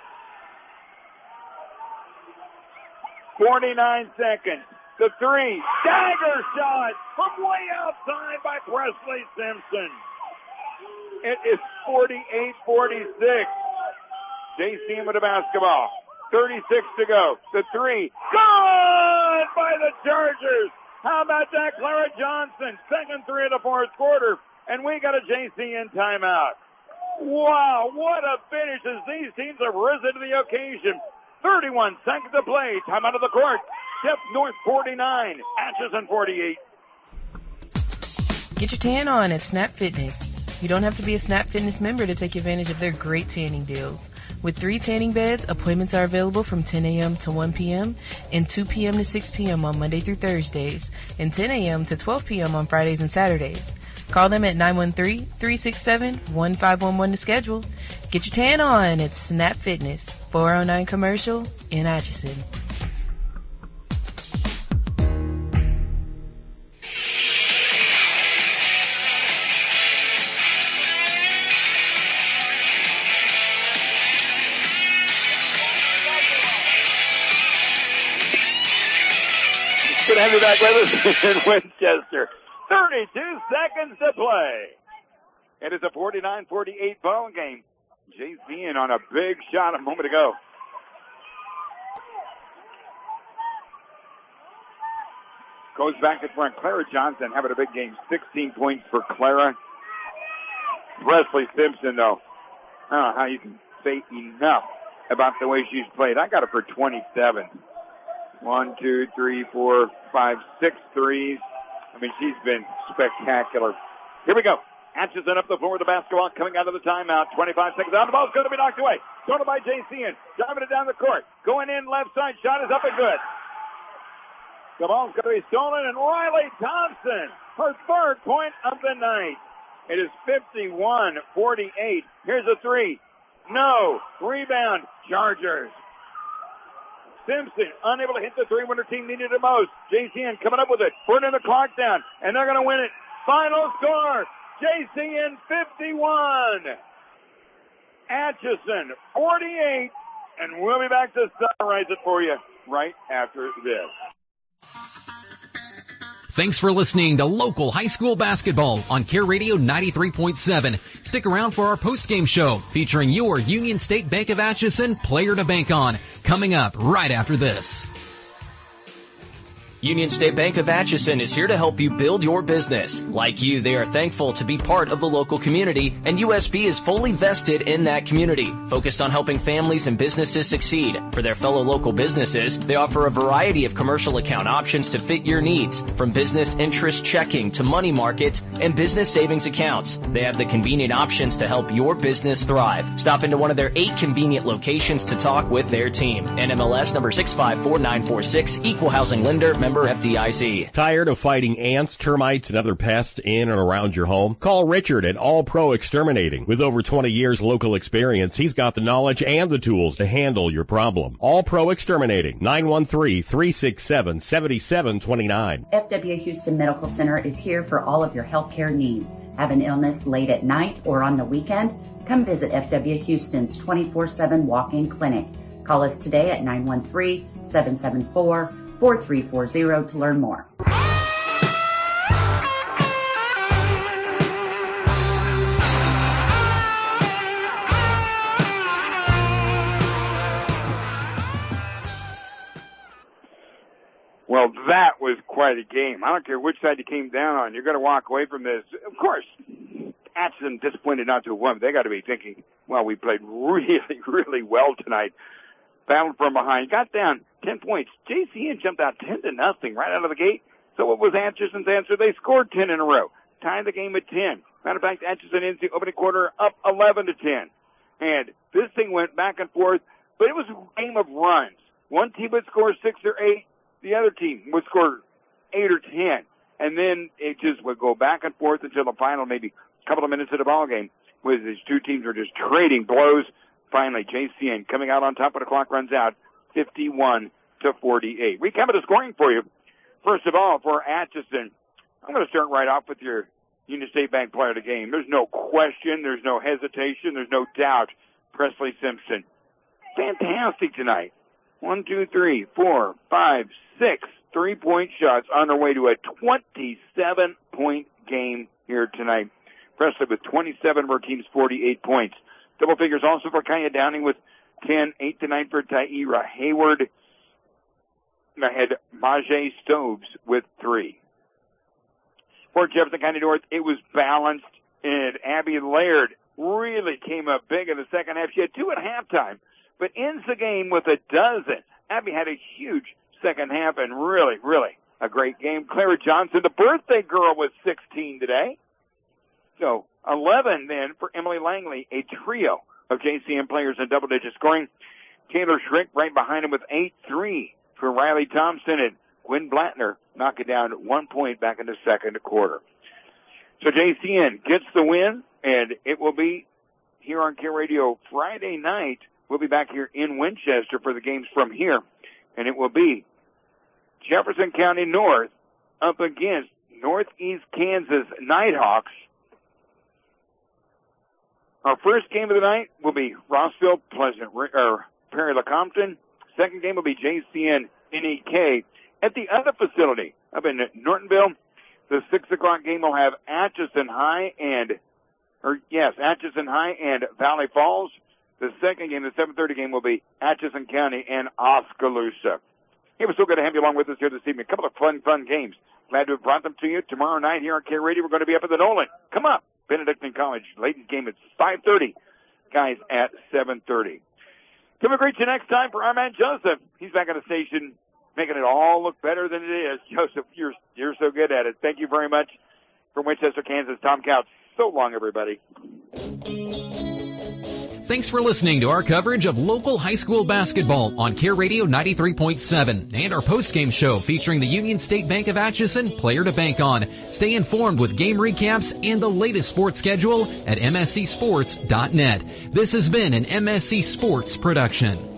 49 seconds. The 3. Dagger shot from way outside by Presley Simpson. It is 48-46. JCN with the basketball. 36 to go. The 3. Good by the Chargers. How about that, Clara Johnson? Second 3 of the fourth quarter. And we got a JCN timeout. Wow, what a finish as these teams have risen to the occasion. 31 seconds to play. Timeout of the court. Step North 49. Atchison 48. Get your tan on at Snap Fitness. You don't have to be a Snap Fitness member to take advantage of their great tanning deals. With 3 tanning beds, appointments are available from 10 a.m. to 1 p.m. and 2 p.m. to 6 p.m. on Monday through Thursdays, and 10 a.m. to 12 p.m. on Fridays and Saturdays. Call them at 913-367-1511 to schedule. Get your tan on at Snap Fitness, 409 Commercial in Atchison. Good to have you back with us in Winchester. 32 seconds to play. It is a 49-48 ball game. JCN on a big shot a moment ago. Goes back in front. Clara Johnson having a big game. 16 points for Clara. Presley Simpson, though. I don't know how you can say enough about the way she's played. I got her for 27. 1, 2, 3, 4, 5, 6 threes. I mean, she's been spectacular. Here we go. Atchison up the floor with the basketball coming out of the timeout. 25 seconds out. The ball's going to be knocked away. Thrown by JCN. Driving it down the court. Going in left side. Shot is up and good. The ball's going to be stolen, and Riley Thompson, her third point of the night. It is 51-48. Here's a three. No. Rebound. Chargers. Simpson unable to hit the three when her team needed it most. JCN coming up with it. Putting the clock down, and they're going to win it. Final score, JCN 51. Atchison 48. And we'll be back to summarize it for you right after this. Thanks for listening to local high school basketball on Care Radio 93.7. Stick around for our postgame show featuring your Union State Bank of Atchison player to bank on, coming up right after this. Union State Bank of Atchison is here to help you build your business. Like you, they are thankful to be part of the local community, and USB is fully vested in that community, focused on helping families and businesses succeed. For their fellow local businesses, they offer a variety of commercial account options to fit your needs, from business interest checking to money markets and business savings accounts. They have the convenient options to help your business thrive. Stop into one of their 8 convenient locations to talk with their team. NMLS number 654946, Equal Housing Lender, member FDIC. Tired of fighting ants, termites, and other pests in and around your home? Call Richard at All Pro Exterminating. With over 20 years local experience, he's got the knowledge and the tools to handle your problem. All Pro Exterminating, 913-367-7729. FW Houston Medical Center is here for all of your healthcare needs. Have an illness late at night or on the weekend? Come visit FW Houston's 24/7 walk-in clinic. Call us today at 913-774-4340 to learn more. Well, that was quite a game. I don't care which side you came down on. You're going to walk away from this. Of course, Atchison disappointed not to have won. They got to be thinking, well, we played really, really well tonight. Battled from behind. Got down 10 points. JCN jumped out 10-0 right out of the gate. So what was Atchison's answer? They scored 10 in a row. Tied the game at 10. Matter of fact, Atchison ends the opening quarter up 11-10. And this thing went back and forth, but it was a game of runs. One team would score 6 or 8. The other team would score 8 or 10. And then it just would go back and forth until the final maybe couple of minutes of the ball game, where these two teams were just trading blows. Finally, JCN coming out on top when the clock runs out, 51-48. Recap of the scoring for you. First of all, for Atchison, I'm going to start right off with your Union State Bank player of the game. There's no question, there's no hesitation, there's no doubt. Presley Simpson, fantastic tonight. 1, 2, 3, 4, 5, 6 3-point shots on their way to a 27-point game here tonight. Presley with 27 of our team's 48 points. Double figures also for Kaya Downing with 10, 8-9 for Taira Hayward. I had Majay Stobes with 3. For Jefferson County North, it was balanced, and Abby Laird really came up big in the second half. She had 2 at halftime, but ends the game with a dozen. Abby had a huge second half and really, really a great game. Clara Johnson, the birthday girl, was 16 today. So 11 then for Emily Langley, a trio of JCN players in double-digit scoring. Taylor Schrick right behind him with 8-3 for Riley Thompson, and Gwen Blattner knocking down 1 point back in the second quarter. So JCN gets the win, and it will be here on Care Radio Friday night. We'll be back here in Winchester for the games from here, and it will be Jefferson County North up against Northeast Kansas Nighthawks. Our first game of the night will be Rossville Perry LeCompton. Second game will be JCN NEK. At the other facility up in Nortonville, the 6 o'clock game will have Atchison High and Valley Falls. The second game, the 7:30 game, will be Atchison County and Oskaloosa. It was so good to have you along with us here this evening. A couple of fun games. Glad to have brought them to you. Tomorrow night here on Care Radio, we're going to be up at the Nolan. Come up. Benedictine College. Ladies game at 5:30. Guys at 7:30. Coming great you next time for our man Joseph. He's back on the station, making it all look better than it is. Joseph, you're so good at it. Thank you very much. From Winchester, Kansas, Tom Couch. So long, everybody. Thanks for listening to our coverage of local high school basketball on Care Radio 93.7 and our post-game show featuring the Union State Bank of Atchison player to bank on. Stay informed with game recaps and the latest sports schedule at mscsports.net. This has been an MSC Sports production.